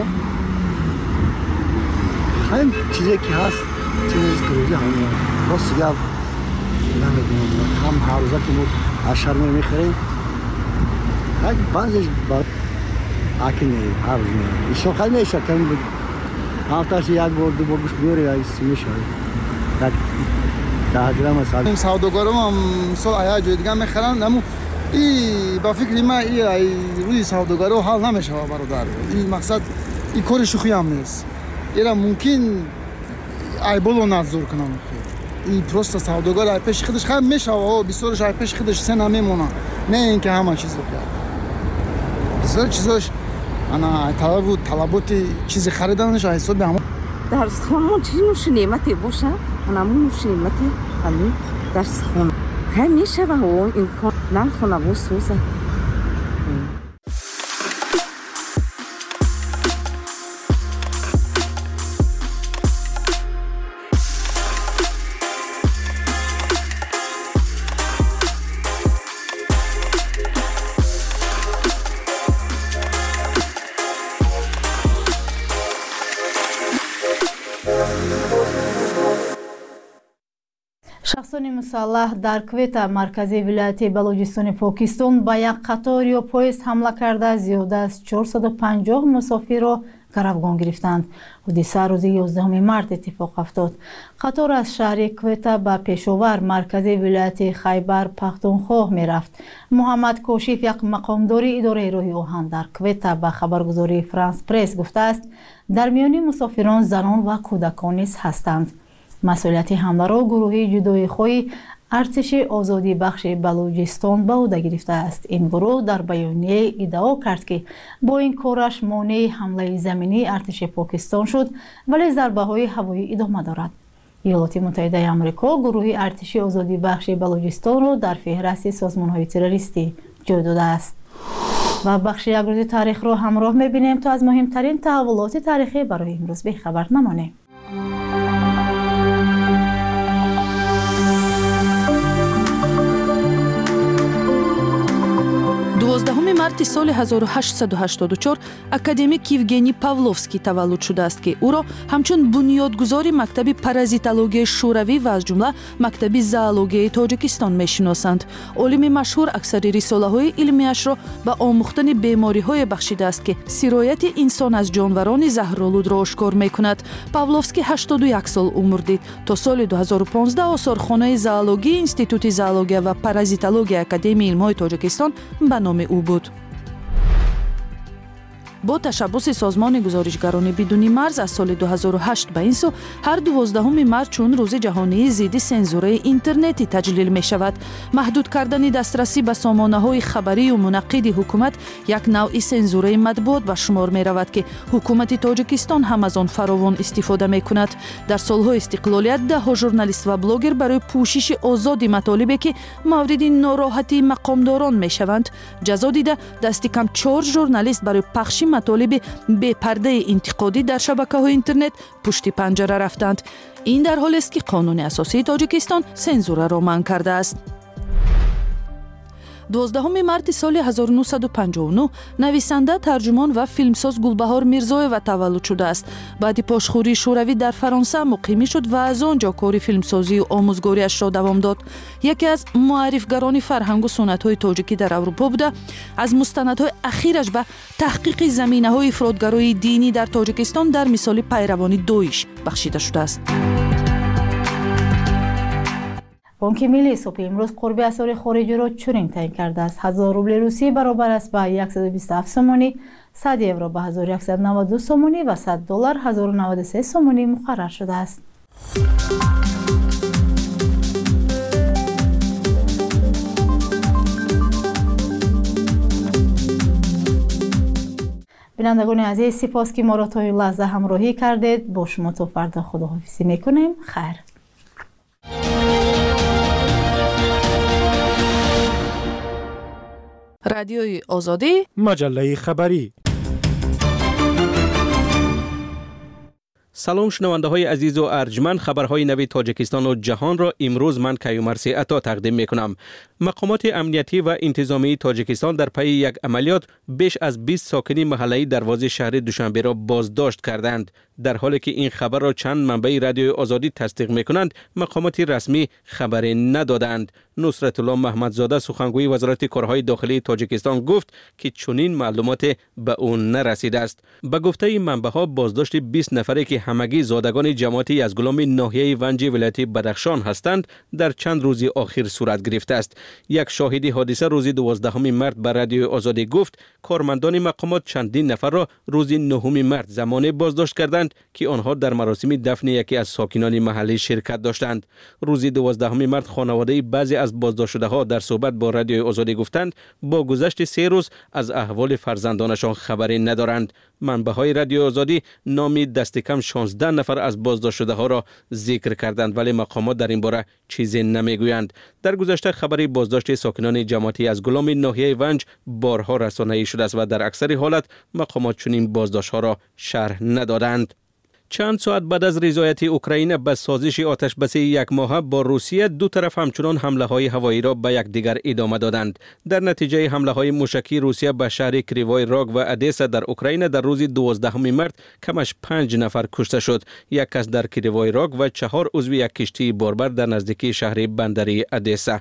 خیلی چیزی که هست چیزی کروزی همین باز دیگه نمیدونیم هم هر روزه که ما اشار میخوریم خیلی بعضیش با اکی نیم هر روز نیم ایشون خیلی میشه کمی بود هفتهش یک بار دو بار گوش بیاری یا ایسی میشه یک ده گرم هست این سوداگرم هم سال آیا جای دیگه میخرن اما ای با فکری ما ای روی سوداگرو حال نمیشه برادر. این مقصد این کار شوخی هم نیست. ایرا ممکن ای بلو نظر کنم این پروست سوداگر ای پیش خودش خیلی میشه و بسیارش ای پیش خودش سه نمیمونه نه اینکه همه چیز بکنه. بسیار چیزاش انا طلب و طلبات چیزی خریدنش حساب همون درس خونمون چیزی نوش نعمتی باشه اونمون نوش نعمتی حالی درس خون خیلی میشه و اون امکان نخونه بود سوزه. شخصان مسلح در کویت مرکزی ولایت بلوچستان پاکستان با یک قطار یا پویست حمله کرده زیاده از چهارصد و پنجاه مسافر را گروگان گرفتند. حادثه روز یازدهم مارس اتفاق افتاد. قطار از شهر کویتا به پشاور مرکز ولایت خیبر پختونخوا می رفت. محمد کوشیف یک مقامداری اداره راهی آهن در کویتا به خبرگزاری فرانس پرس گفته است در میان مسافران زنان و کودکان نیز هستند. مسئولیت حمله را گروه جدای خواهی ارتش آزادی بخش بلوچستان به عهده گرفته است. این گروه در بیانیه ادعا کرد که با این کارش مانع حمله زمینی ارتش پاکستان شد ولی ضربه های هوایی ادامه دارد. ایالات متحده آمریکا گروه ارتش آزادی بخش بلوچستان را در فهرست سازمان های تروریستی جای داده است. و بخش یک روز تاریخ را همراه می‌بینیم تا از مهمترین تحولات تاریخی برای امروز به خبر نمانیم. دوازدهم مارس سال هزار و هشتصد و هشتاد و چهار академик Евгений Pavlovskiy тавallud шудааст ки ӯро ҳамчун бунёдгузори мактаби паразитологияи шӯравӣ ва аз ҷумла мактаби зоологияи тоҷикистон мешиносанд. олими машҳур аксари рисолаҳои илмиашро ба омӯхтани бемориҳое бахшидааст ки сирояти инсон аз ҷонварони заҳролудро ошкор мекунад. Pavlovskiy ҳаштоду як сол умр дид. то соли ду ҳазору понздаҳ осорхонаи зоологии институти зоология ва паразитологияи академияи илмҳои тоҷикистон ба номи ӯ буд. бо ташаббуси созмони гузоришгарони бидуни марз аз соли ду ҳазору ҳашт ба ин су ҳар дувоздаҳуми марс чун рӯзи ҷаҳонии зидди сензураи интернетӣ таҷлил мешавад. маҳдуд кардани дастрасӣ ба сомонаҳои хабарию мунаққиди ҳукумат як навъи сензураи матбуот ба шумор меравад ки ҳукумати тоҷикистон ҳам аз он фаровон истифода мекунад. дар солҳои истиқлолият даҳҳо журналист ва блогер барои пӯшиши озоди матолибе ки мавриди нороҳатии мақомдорон мешаванд ҷазо дида дасти кам чор журналист барои пахши матолиби бепардаи интиқодӣ дар шабакаҳои интернет пушти панҷара рафтанд. ин дар ҳолест ки қонуни асосии тоҷикистон сензураро манъ кардааст. دوازدهم مارس سال هزار و نهصد و پنجاه و نه نویسنده، ترجمان و فیلمساز گلبهار میرزایوا تولد شده است. بعد پاشخوری شوروی در فرانسه مقیمی شد و از آنجا کار فیلمسازی و آموزگاریش را دوام داد. یکی از معرفگران فرهنگ و سنت‌های تاجیکی در اروپا بوده. از مستندهای اخیرش به تحقیق زمینه‌های افراطگرایی دینی در تاجیکستان در مثال پیروانی دویش بخشیده شده است. بانک ملی صبح امروز قرب اسعار خارجی را چنین تعیین کرده است. هزار روبل روسی برابر است به صد و بیست و هفت سومانی، صد یورو به هزار و صد و نود و دو سومانی و صد دلار هزار و نود و سه سومانی مقرر شده است. بینندگان عزیز، سپاس که ما را تا این لحظه همراهی کردید. با شما تا فردا خداحافظی میکنیم. خیر. رادیوی آزادی، مجله خبری. سلام شنونده های عزیز و ارجمند، خبرهای نوی تاجیکستان و جهان را امروز من کیومرثی عطا تقدیم می کنم. مقامات امنیتی و انتظامی تاجیکستان در پی یک عملیات بیش از بیست ساکنی محله‌ای دروازه شهر دوشنبه را بازداشت کردند. در حالی که این خبر را چند منبع رادیوی آزادی تصدیق می کنند، مقامات رسمی خبری ندادند. نصرت الله محمدزاده سخنگوی وزارت کارهای داخلی تاجیکستان گفت که چنین معلومات به او نرسیده است. به گفته منبع ها، بازداشت بیست نفری که همگی زادگان جماعت یزدگلام ناحیه ونج ولایت بدخشان هستند در چند روز اخیر صورت گرفته است. یک شاهد حادثه روز دوازدهم مارس به رادیوی آزادی گفت کارمندان مقامات چندین نفر را روز نهم مارس زمانی بازداشت کردند که آنها در مراسم دفن یکی از ساکنان محلی شرکت داشتند. روز دوازدهم مارس خانواده بعضی از بازداشت شده ها در صحبت با رادیوی آزادی گفتند با گذشت سه روز از احوال فرزندانشان خبری ندارند. منبع های رادیوی آزادی نامی دست کم شانزده نفر از بازداشت شده ها را ذکر کردند، ولی مقامات در این باره چیزی نمیگویند. در گذشته خبری بازداشت ساکنان جماعتی از گلام ناحیه ونج بارها رسانه‌ای شده است و در اکثر حالات مقامات چنین بازداشت ها را شرح ندادند. چند ساعت بعد از رضایت اوکراین به سازش آتشبسی یک ماهه با روسیه، دو طرف همچنان حمله های هوایی را به یکدیگر ادامه دادند. در نتیجه حمله های موشکی روسیه به شهر کریوای راگ و ادسا در اوکراین در روز دوازدهم مارس کمش پنج نفر کشته شد. یک کس در کریوای راگ و چهار عضو یک کشتی باربر در نزدیکی شهر بندری ادسا.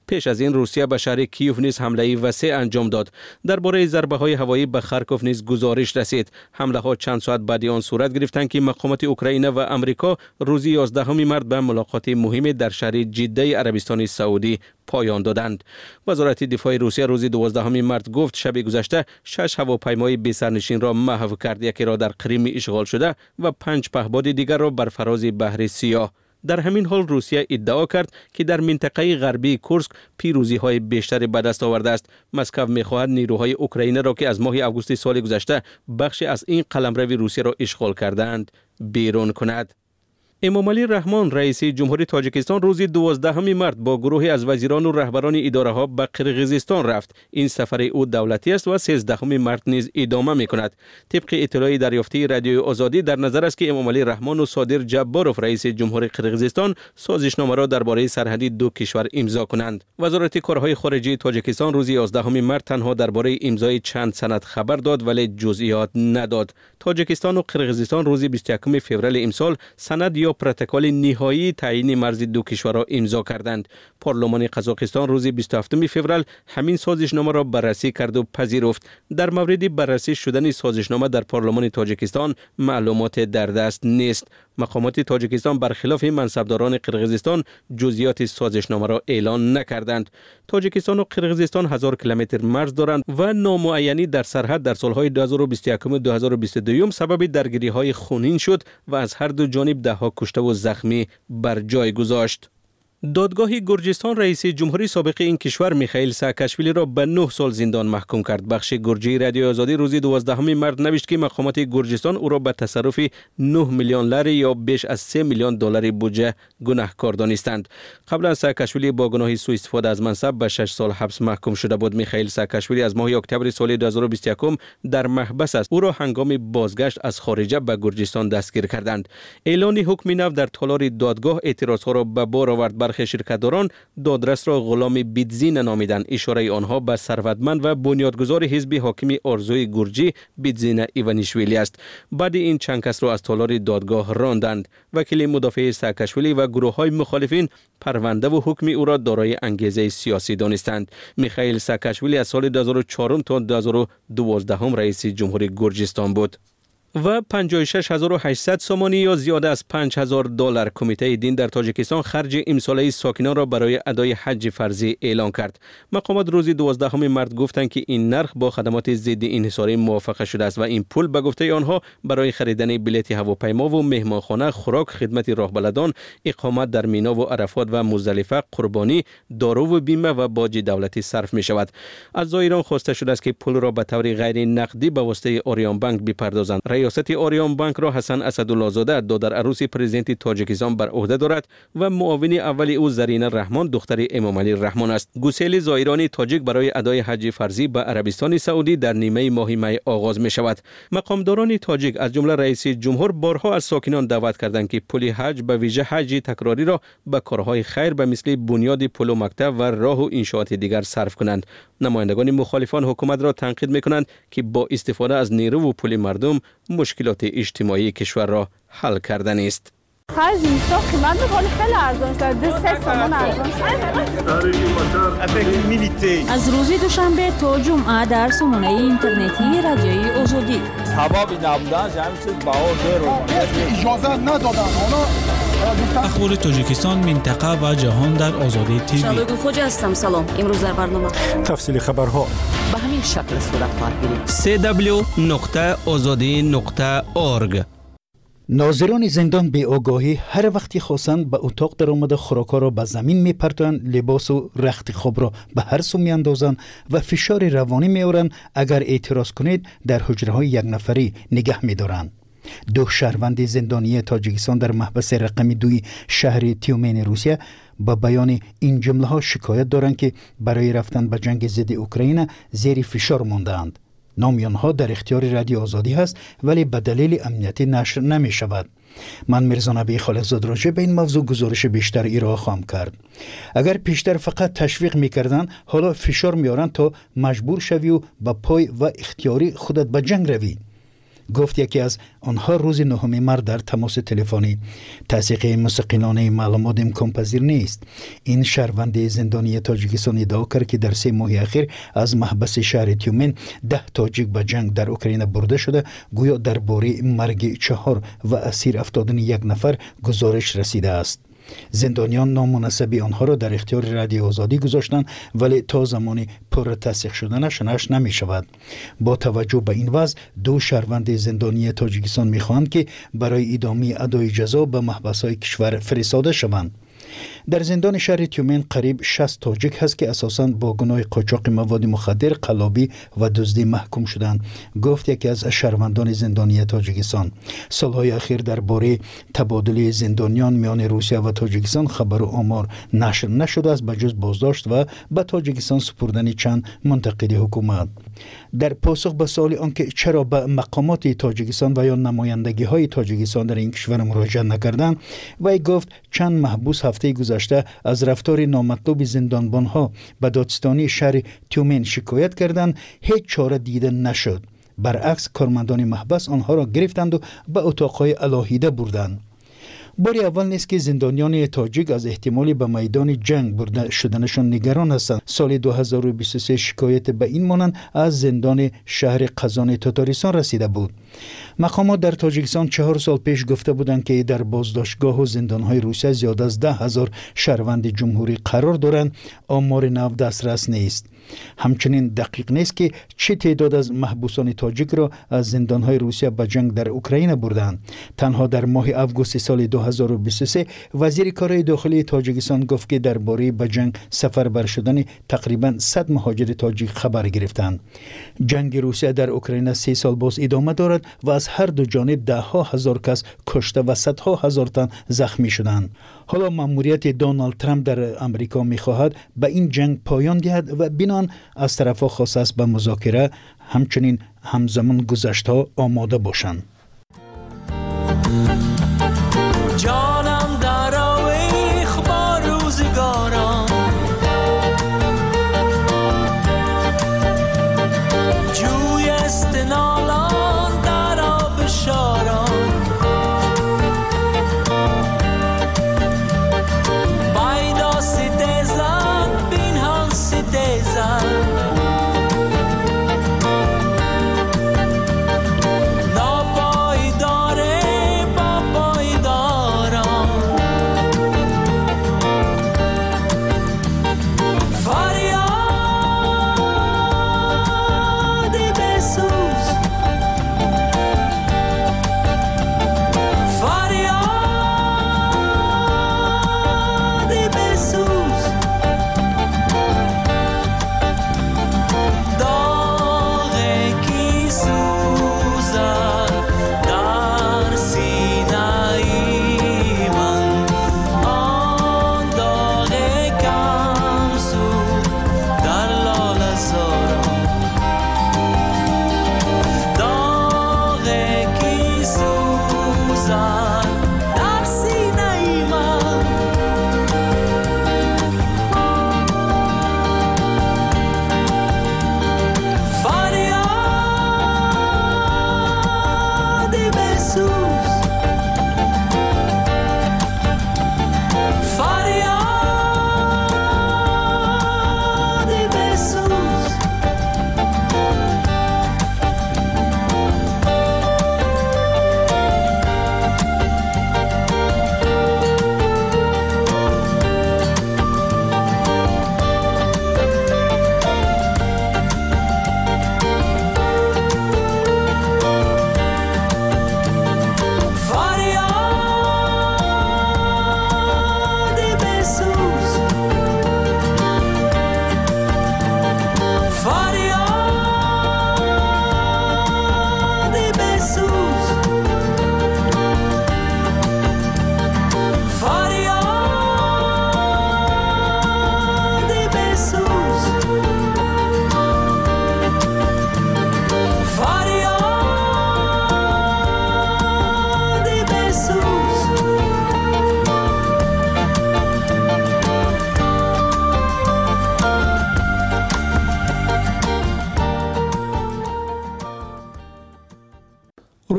پیش از این روسیه به شهر کیوف نیز حمله وسیع انجام داد. درباره ضربه های هوایی به خارکوف نیز گزارش رسید. حمله ها چند ساعت بعد آن صورت گرفتند که مقامات اوکراین و آمریکا روز یازدهم مارس به ملاقات مهمی در شهر جده عربستان سعودی پایان دادند. وزارت دفاع روسیه روز دوازدهم مارس گفت شب گذشته شش هواپیمای بی سرنشین را محو کرد، یکی را در کریم اشغال شده و پنج پهپاد دیگر را بر فراز بحر سیاه. در همین حال روسیه ادعا کرد که در منطقه غربی کورسک پیروزی های بیشتری به دست آورده است. مسکو می‌خواهد نیروهای اوکراینی را که از ماه آگوست سال گذشته بخشی از این قلمرو روسیه را اشغال کردند بیرون کند. امامعلی رحمان رئیس جمهوری تاجیکستان روز دوازدهم مارس با گروهی از وزیران و رهبران اداره ها به قرقیزستان رفت. این سفر او دولتی است و سیزدهم مارس نیز ادامه می‌کند. طبق اطلاعی دریافتی رادیوی آزادی در نظر است که امامعلی رحمان و صادر جباروف رئیس جمهوری قرقیزستان سازشنامه را درباره سرحدی دو کشور امضا کنند. وزارت کارهای خارجه تاجیکستان روز یازدهم مارس تنها درباره امضای چند سند خبر داد ولی جزئیات نداد. تاجیکستان و قرقیزستان روز بیست و یکم فوریه امسال سند یا پروتکل نهایی تعیین مرز دو کشور را امضا کردند. پارلمان قزاقستان روز بیست و هفتم فوریه همین سازشنامه را بررسی کرد و پذیرفت. در مورد بررسی شدن سازشنامه در پارلمان تاجیکستان معلومات در دست نیست. مقامات تاجیکستان برخلاف منصبداران قرقیزستان جزئیات سازشنامه را اعلان نکردند. تاجیکستان و قرقیزستان هزار کیلومتر مرز دارند و نامعینی در سرحد در سالهای دو هزار و بیست و یک و دو هزار و بیست و دو سبب درگیری‌های خونین شد و از هر دو جانب ده‌ها کشته و زخمی بر جای گذاشت. دادگاه گرجستان رئیس جمهوری سابق این کشور میخائیل ساکاشویلی را به نه سال زندان محکوم کرد. بخش گرجی رادیو آزادی روز دوازدهم مارس نوشت که مقامات گرجستان او را به تصرف نه میلیون لری یا بیش از سه میلیون دلار بودجه گناهکار دانستند. قبلا ساکاشویلی با گناه سوء استفاده از منصب به شش سال حبس محکوم شده بود. میخائیل ساکاشویلی از ماه اکتبر سال دو هزار و بیست و یک در محبس است. او را هنگام بازگشت از خارجه به گرجستان دستگیر کردند. اعلان حکم نو در تالار دادگاه اعتراضها را به بار آورد. برخی شرکتداران دادرس را غلام بیدزین نامیدند. اشاره آنها به ثروتمند و بنیادگذار حزب حاکم آرزوی گرجی بیدزین ایوانیشویلی است. بعد این چند کس را از تالار دادگاه راندند. وکیل مدافع ساکاشویلی و گروه‌های مخالفین پرونده و حکم او را دارای انگیزه سیاسی دانستند. میخائیل ساکاشویلی از سال دو هزار و چهار تا دو هزار و دوازده رئیس جمهوری گرجستان بود. و پنجاه و شش هزار و هشتصد سومانی یا زیاده از پنج هزار دلار کمیته دین در تاجیکستان خرج امساله ساکنان را برای ادای حج فرضی اعلان کرد. مقامات روز دوازدهم مارس گفتند که این نرخ با خدمات ضد انحصاری موافقه شده است و این پول به گفته آنها برای خریدن بلیط هواپیما و مهمانخانه، خوراک، خدمت راهبلدان، اقامت در مینا و عرفات و مزدلفه، قربانی، دارو و بیمه و باج دولتی صرف می شود. از زائران خواسته شده است که پول را به طور غیر نقدی به واسطه آریان بانک بپردازند. ریاست آریان بانک را حسن اسدالله زاده دادر عروس پرزیدنت تاجیکستان بر عهده دارد و معاون اول او زرینه رحمان دختر امامعلی رحمان است. گسیل زائران تاجیک برای ادای حج فرضی به عربستان سعودی در نیمه ماه می آغاز می شود. مقامداران تاجیک از جمله رئیس جمهور بارها از ساکنان دعوت کردند که پول حج به ویژه حج تکراری را به کارهای خیر به مثل بنیاد پل و مکتب و راه و انشاءات دیگر صرف کنند. نمایندگان مخالفان حکومت را تنقید می کنند که با استفاده از نیرو و پول مردم مشکلات اجتماعی کشور را حل کردن است. خرج اینستا قیمت می‌کنه خیلی ارزان شده. سه تومان ارزان شده. از روز دوشنبه تا جمعه در سامانه اینترنتی رادیوی آزادی. تمام نبودن همین چیز بهار داره. اجازه ندادن. اخبار تاجیکستان، منطقه و جهان در آزادی تیوی. شادو خوجا هستم. سلام. امروز در برنامه تفصیل خبرها به همین شکل صورت خواهد گرفت. سی دبلیو نقطه آزادی نقطه اورگ. ناظران زندان به آگاهی هر وقتی خواستند به اتاق در آمده خوراکا را به زمین میپرتند، لباس و رخت خواب را به هر سو میاندازند و فشار روانی میآورند. اگر اعتراض کنید در حجره های یک نفری نگه میدارند. دو شهروند زندانی تاجیکستان در محبس رقم دوی شهر تیومن روسیه با بیان این جمله ها شکایت دارند که برای رفتن به جنگ ضد اوکراین زیر فشار مانده‌اند. نام آنها در اختیار رادیو آزادی هست ولی به دلیل امنیتی نشر نمی شود. من میرزا نبی خالقزاد راجع به این موضوع گزارش بیشتر ارائه خواهم کرد. اگر پیشتر فقط تشویق میکردن، حالا فشار میارن تا مجبور شوی و با پای و اختیاری خودت به جنگ روی. گفت یکی از آنها روز نهم مارس در تماس تلفنی تصدیق مستقلانه معلومات امکان پذیر نیست. این شهروند زندانی تاجیکستان ادعا کرد که در سه ماه اخیر از محبس شهر تیومن ده تاجیک به جنگ در اوکراین برده شده. گویا درباره مرگ چهار و اسیر افتادن یک نفر گزارش رسیده است. زندانیان نامناسبی آنها را در اختیار رادیو آزادی گذاشتند، ولی تا زمانی پر تصدیق شدنش نش نمی شود. با توجه به این وضع دو شهروند زندانی تاجیکستان می خواهند که برای ادامه ادای جزا به محبس‌های کشور فرستاده شوند. در زندان شهر تیومن قریب شصت تاجیک هست که اساساً با گناه قاچاق مواد مخدر، قلابی و دزدی محکوم شدند، گفت یکی از شهروندان زندانی تاجیکستان. سالهای اخیر درباره تبادل زندانیان میان روسیه و تاجیکستان خبر و آمار نشر نشده است، بجز بازداشت و به تاجیکستان سپردن چند منتقد حکومت. در پاسخ به سوال آنکه چرا به مقامات تاجیکستان و یا نمایندگی های تاجیکستان در این کشور مراجعه نکردند، وی گفت چند محبوس هفته گذشته از رفتار نامطلوب زندانبانها به دادستانی شهر تیومن شکایت کردند، هیچ چاره دیده نشد. برعکس کارمندان محبس آنها را گرفتند و به اتاقهای علاهیده بردند. باری اول نیست که زندانیان تاجیک از احتمالی به میدان جنگ برده شدنشان نگران هستند. سال دو هزار و بیست و سه شکایت به این مانند از زندان شهر قزان تاتاریستان رسیده بود. مقامات در تاجیکستان چهار سال پیش گفته بودند که در بازداشتگاه و زندانهای روسیه زیاد از ده هزار شهروند جمهوری قرار دارند. آمار نو دسترس نیست. همچنین دقیق نیست که چه تعداد از محبوسان تاجیک را از زندانهای روسیه به جنگ در اوکراین بردند. تنها در ماه آگوست سال دو هزار و بیست و سه وزیر کارهای داخلی تاجیکستان گفت که درباره به جنگ سفربر شدن تقریبا صد مهاجر تاجیک خبر گرفتند. جنگ روسیه در اوکراین سه سال باز ادامه دارد و از هر دو جانب ده ها هزار کس کشته و صدها هزار تن زخمی شدند. حالا مأموریت دونالد ترامپ در امریکا می‌خواهد به این جنگ پایان دهد و بنان از طرف‌ها خواسته است به مذاکره همچنین همزمان گذشته‌ها آماده باشند. جانم در آویخ با روزگاران، جوی استنالان در آب شاران، بایدا سیدزن بینهان سیدزن، نابا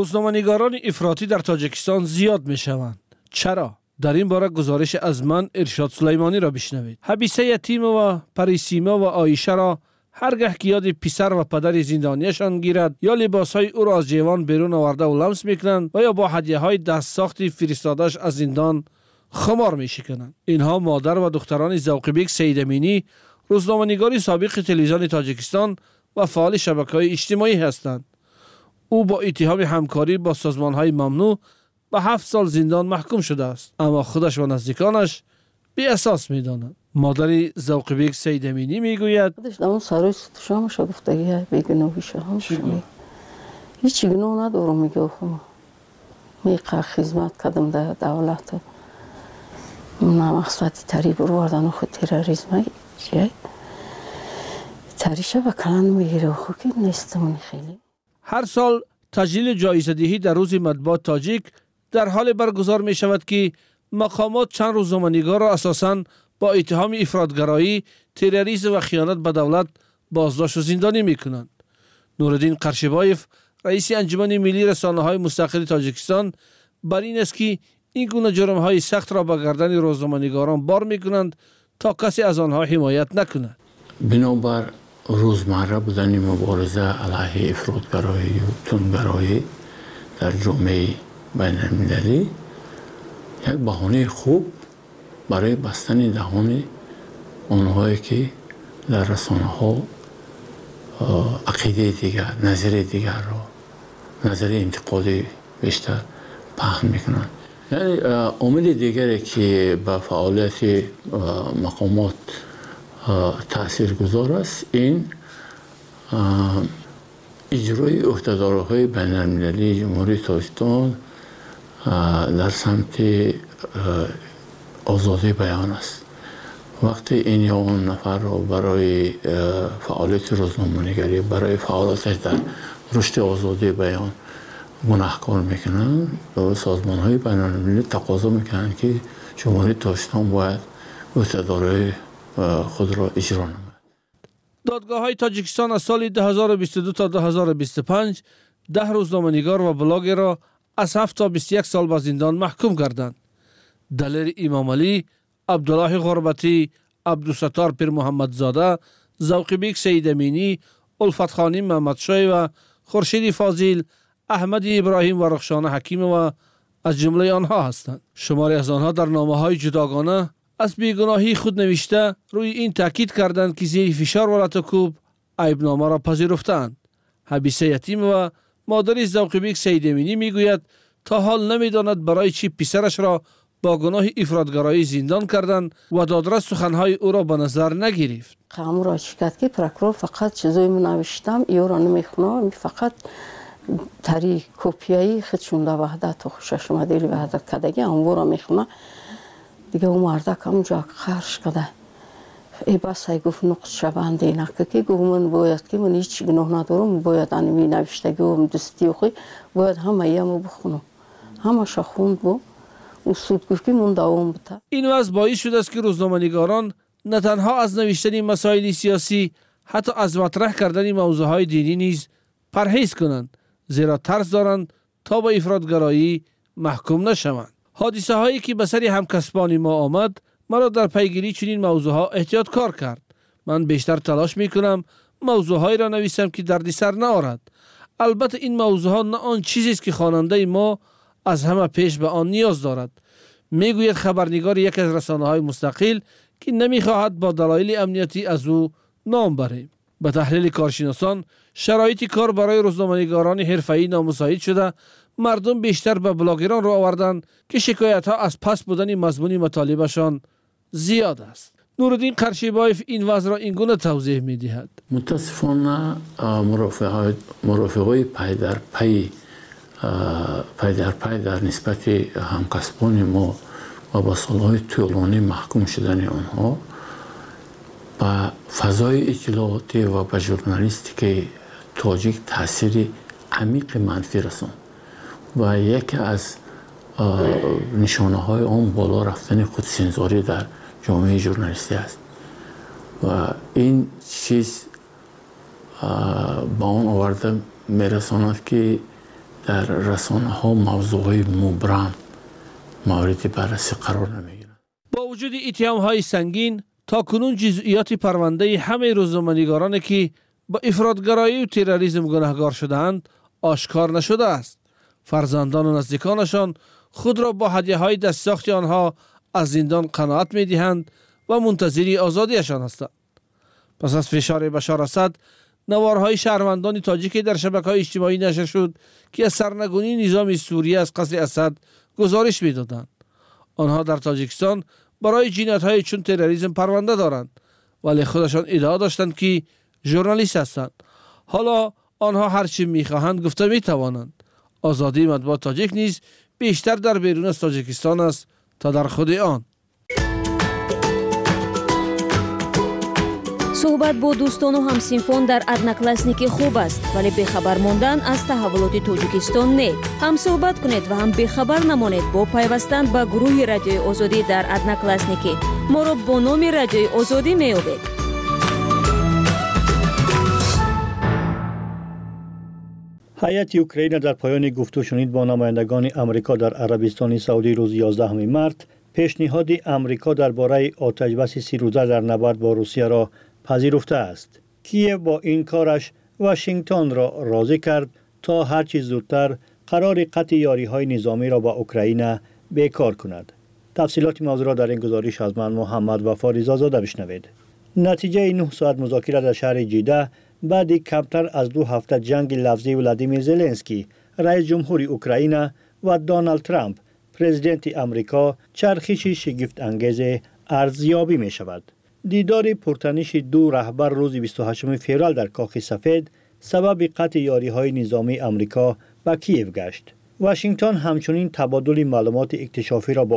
روزنامه‌نگاران افراطی در تاجیکستان زیاد می شوند. چرا؟ در این باره گزارش از من ارشاد سلیمانی را بشنوید. حبیسه یتیم و پریسیما و آیشه را هرگاه که یاد پسر و پدر زندانیشان گیرد یا لباسهای او را از جیوان بیرون آورده و لمس میکنند و یا با هدیه‌های دست ساختی فرستاده‌اش از زندان خمار میشکنند. اینها مادر و دختران ذوق‌بیک سید امینی، روزنامه‌نگار سابق تلویزیون تاجیکستان و فعال شبکه‌های اجتماعی هستند. او با اتهام همکاری با سازمان‌های ممنوع به هفت سال زندان محکوم شده است، اما خودش و نزدیکانش بی اساس می‌دانند. مادر ذوق‌بیک سید امینی میگوید خودش اون سارای شامش گفتگی بیگناهی شام هیچ گناه ندارم. میگه خب میقه خدمت کردم در دولت من مقصد تری بروردن خود تروریسم چیه تریشه و کلان میگیره خود که نیستم خیلی. هر سال تجلیل جایزه دهی در روز مطبوعات تاجیک در حال برگزار می شود که مقامات چند روزنامه‌نگار را اساساً با اتهام افراطگرایی، تروریسم و خیانت به دولت بازداشت و زندانی می کنند. نورالدین قرشبایف، رئیس انجمن ملی رسانه‌های مستقل تاجیکستان، بر این است که این گونه جرم‌های سخت را به گردن روزنامه‌نگاران بار می کنند تا کسی از آنها حمایت نکند. بنابر روزمره بودن مبارزه علیه افراطگرایی و تندگرایی در جامعه بین‌المللی یک بهانه خوب برای بستن دهان آنهایی که در رسانه ها عقیده دیگر، نظر دیگر را، نظر انتقادی بیشتر پهن میکنند. یعنی عامل دیگری که به فعالیت مقامات تاثیرگذار است این اجرای عهدهدارهای بین‌المللی جمهوری تاجیکستان در سمت آزادی بیان است. وقتی این یا اون نفر را برای فعالیت روزنامه‌نگاری، برای فعالیتش در رشد آزادی بیان گناهکار میکنند و سازمان‌های بین‌المللی تقاضا میکنند که جمهوری تاجیکستان باید عهدهدارهای خود را اجرا نماید. دادگاه‌های تاجیکستان از سال دو هزار و بیست و دو تا دو هزار و بیست و پنج ده روزنامه‌نگار و بلاگر را از هفت تا بیست و یک سال به زندان محکوم کردند. دلیر امام علی، عبدالله غربتی، عبدالستار پیر محمدزاده، ذوق‌بیک سید امینی، الفت خانی محمدشاه و خورشید فاضل، احمد ابراهیم و رخشانه حکیم و از جمله آنها هستند. شماری از آنها در نامه‌های جداگانه از بیگناهی خود نوشته روی این تاکید کردند که زیر فشار ولایت کوب عیبنامه را پذیرفتند. حبیسه یتیم و مادر ذوق‌بیک سید امینی میگوید تا حال نمیداند برای چی پسرش را با گناه افراطگرایی زندان کردند و دادرس سخنهای او را به نظر نگرفت. قامو را شکایت که پروکرور فقط چیزایی من نوشتم ایو را نمیخونم، فقط تری کپیایی خودشون در وحدت تا خوشش اومده وحدت کردگی اون را میخونه. دیگه اون مردک همونجا خرش کده ای بس ای گفت نقص شبنده اینکه که گفت من باید که من هیچ گناه ندارم، باید انمی نوشتگی و دستی و خوی باید همه ایمو بخونم. همه شا خوند بو و سود گفت که من دوام بده. این وضع باعث شده است که روزنامه‌نگاران نه تنها از نوشتن مسائل سیاسی، حتی از مطرح کردن موضوعهای دینی نیز پرهیز کنند، زیرا ترس دارند تا به افراطگرایی محکوم نشوند. حادثه هایی که به سر همکسبان ما آمد مرا در پیگیری چنین موضوع ها احتیاط کار کرد. من بیشتر تلاش می کنم موضوع هایی را نویسم که دردسر نآورد. البته این موضوع ها نه آن چیزی است که خواننده ما از همه پیش به آن نیاز دارد. میگوید خبرنگار یک از رسانه های مستقل که نمیخواهد با دلایل امنیتی از او نام بریم. به تحلیل کارشناسان شرایط کار برای روزنامه‌نگاران حرفه‌ای نامساعد شده، مردم بیشتر به بلاگران رو آوردند که شکایت ها از پس بودن مضمون مطالبشان زیاد است. نورالدین قرشبایف این وضع را اینگونه توضیح می دهد. متاسفانه مرافقای پای در پای پای در پای در نسبت همکسبان ما و با سالهای طولانی محکوم شدن آنها با فضای اطلاعاتی و به ژورنالیستیک تاجیک تاثیر عمیق منفی رساند و یکی از نشانه های آن بالا رفتن خودسنزاری در جامعه ژورنالیستی است و این چیز به آن آورده میرساند که در رسانه ها موضوع های مبرم مورد بررسی قرار نمیگیرند. با وجود اتهام های سنگین تا کنون جزئیات پرونده همه روزنامه‌نگارانی که با افراطگرایی و تروریسم گناهکار شده‌اند آشکار نشده است. فرزندان و نزدیکانشان خود را با هدیه‌های دستساخت آنها از زندان قناعت می‌دهند و منتظر آزادیشان هستند. پس از فشار بشار اسد، نوارهای شهروندان تاجیکی در شبکه‌های اجتماعی نشر شد که از سرنگونی نظام سوریه از قصر اسد گزارش می‌دادند. آنها در تاجیکستان برای جنایت‌های چون تروریسم پرونده دارند، ولی خودشان ادعا داشتند که ژورنالیست هستند. حالا آنها هر چی می‌خواهند گفته می‌توانند. آزادی مطبوعات تاجیک نیز بیشتر در بیرون از تاجیکستان است تا در خود آن. صحبت با دوستان و همسینفان در ادناکلاسنیکی خوب است، ولی بخبر ماندن از تحولات تاجیکستان نه. هم صحبت کنید و هم بخبر نمانید با پیوستن به گروه رادیوی آزادی در ادناکلاسنیکی. ما را با نام رادیوی آزادی می‌یابید. هیئت اوکراین در پایان گفتگو شنید با نمایندگان آمریکا در عربستان سعودی روز یازدهم مارس پیشنهاد آمریکا درباره آتش‌بس سی روزه در نبرد با روسیه را پذیرفته است. کیف با این کارش واشنگتن را راضی کرد تا هر چیز زودتر قرار قطع یاری‌های نظامی را با اوکراین بیکار کند. تفصیلات موضوع را در این گزارش از من محمد وفا رضازاده بشنوید. نتیجه نه ساعت مذاکره در شهر جیده بعد کمتر از دو هفته جنگ لفظی ولادیمیر زلنسکی رئیس جمهور اوکراین و دونالد ترامپ پرزیدنت آمریکا چرخش شگفت انگیز ارزیابی می شود. دیدار پرتنش دو رهبر روز بیست و هشتم فوریه در کاخ سفید سبب قطع یاری‌های نظامی آمریکا با کیف گشت. واشنگتن همچنین تبادل معلومات اکتشافی را با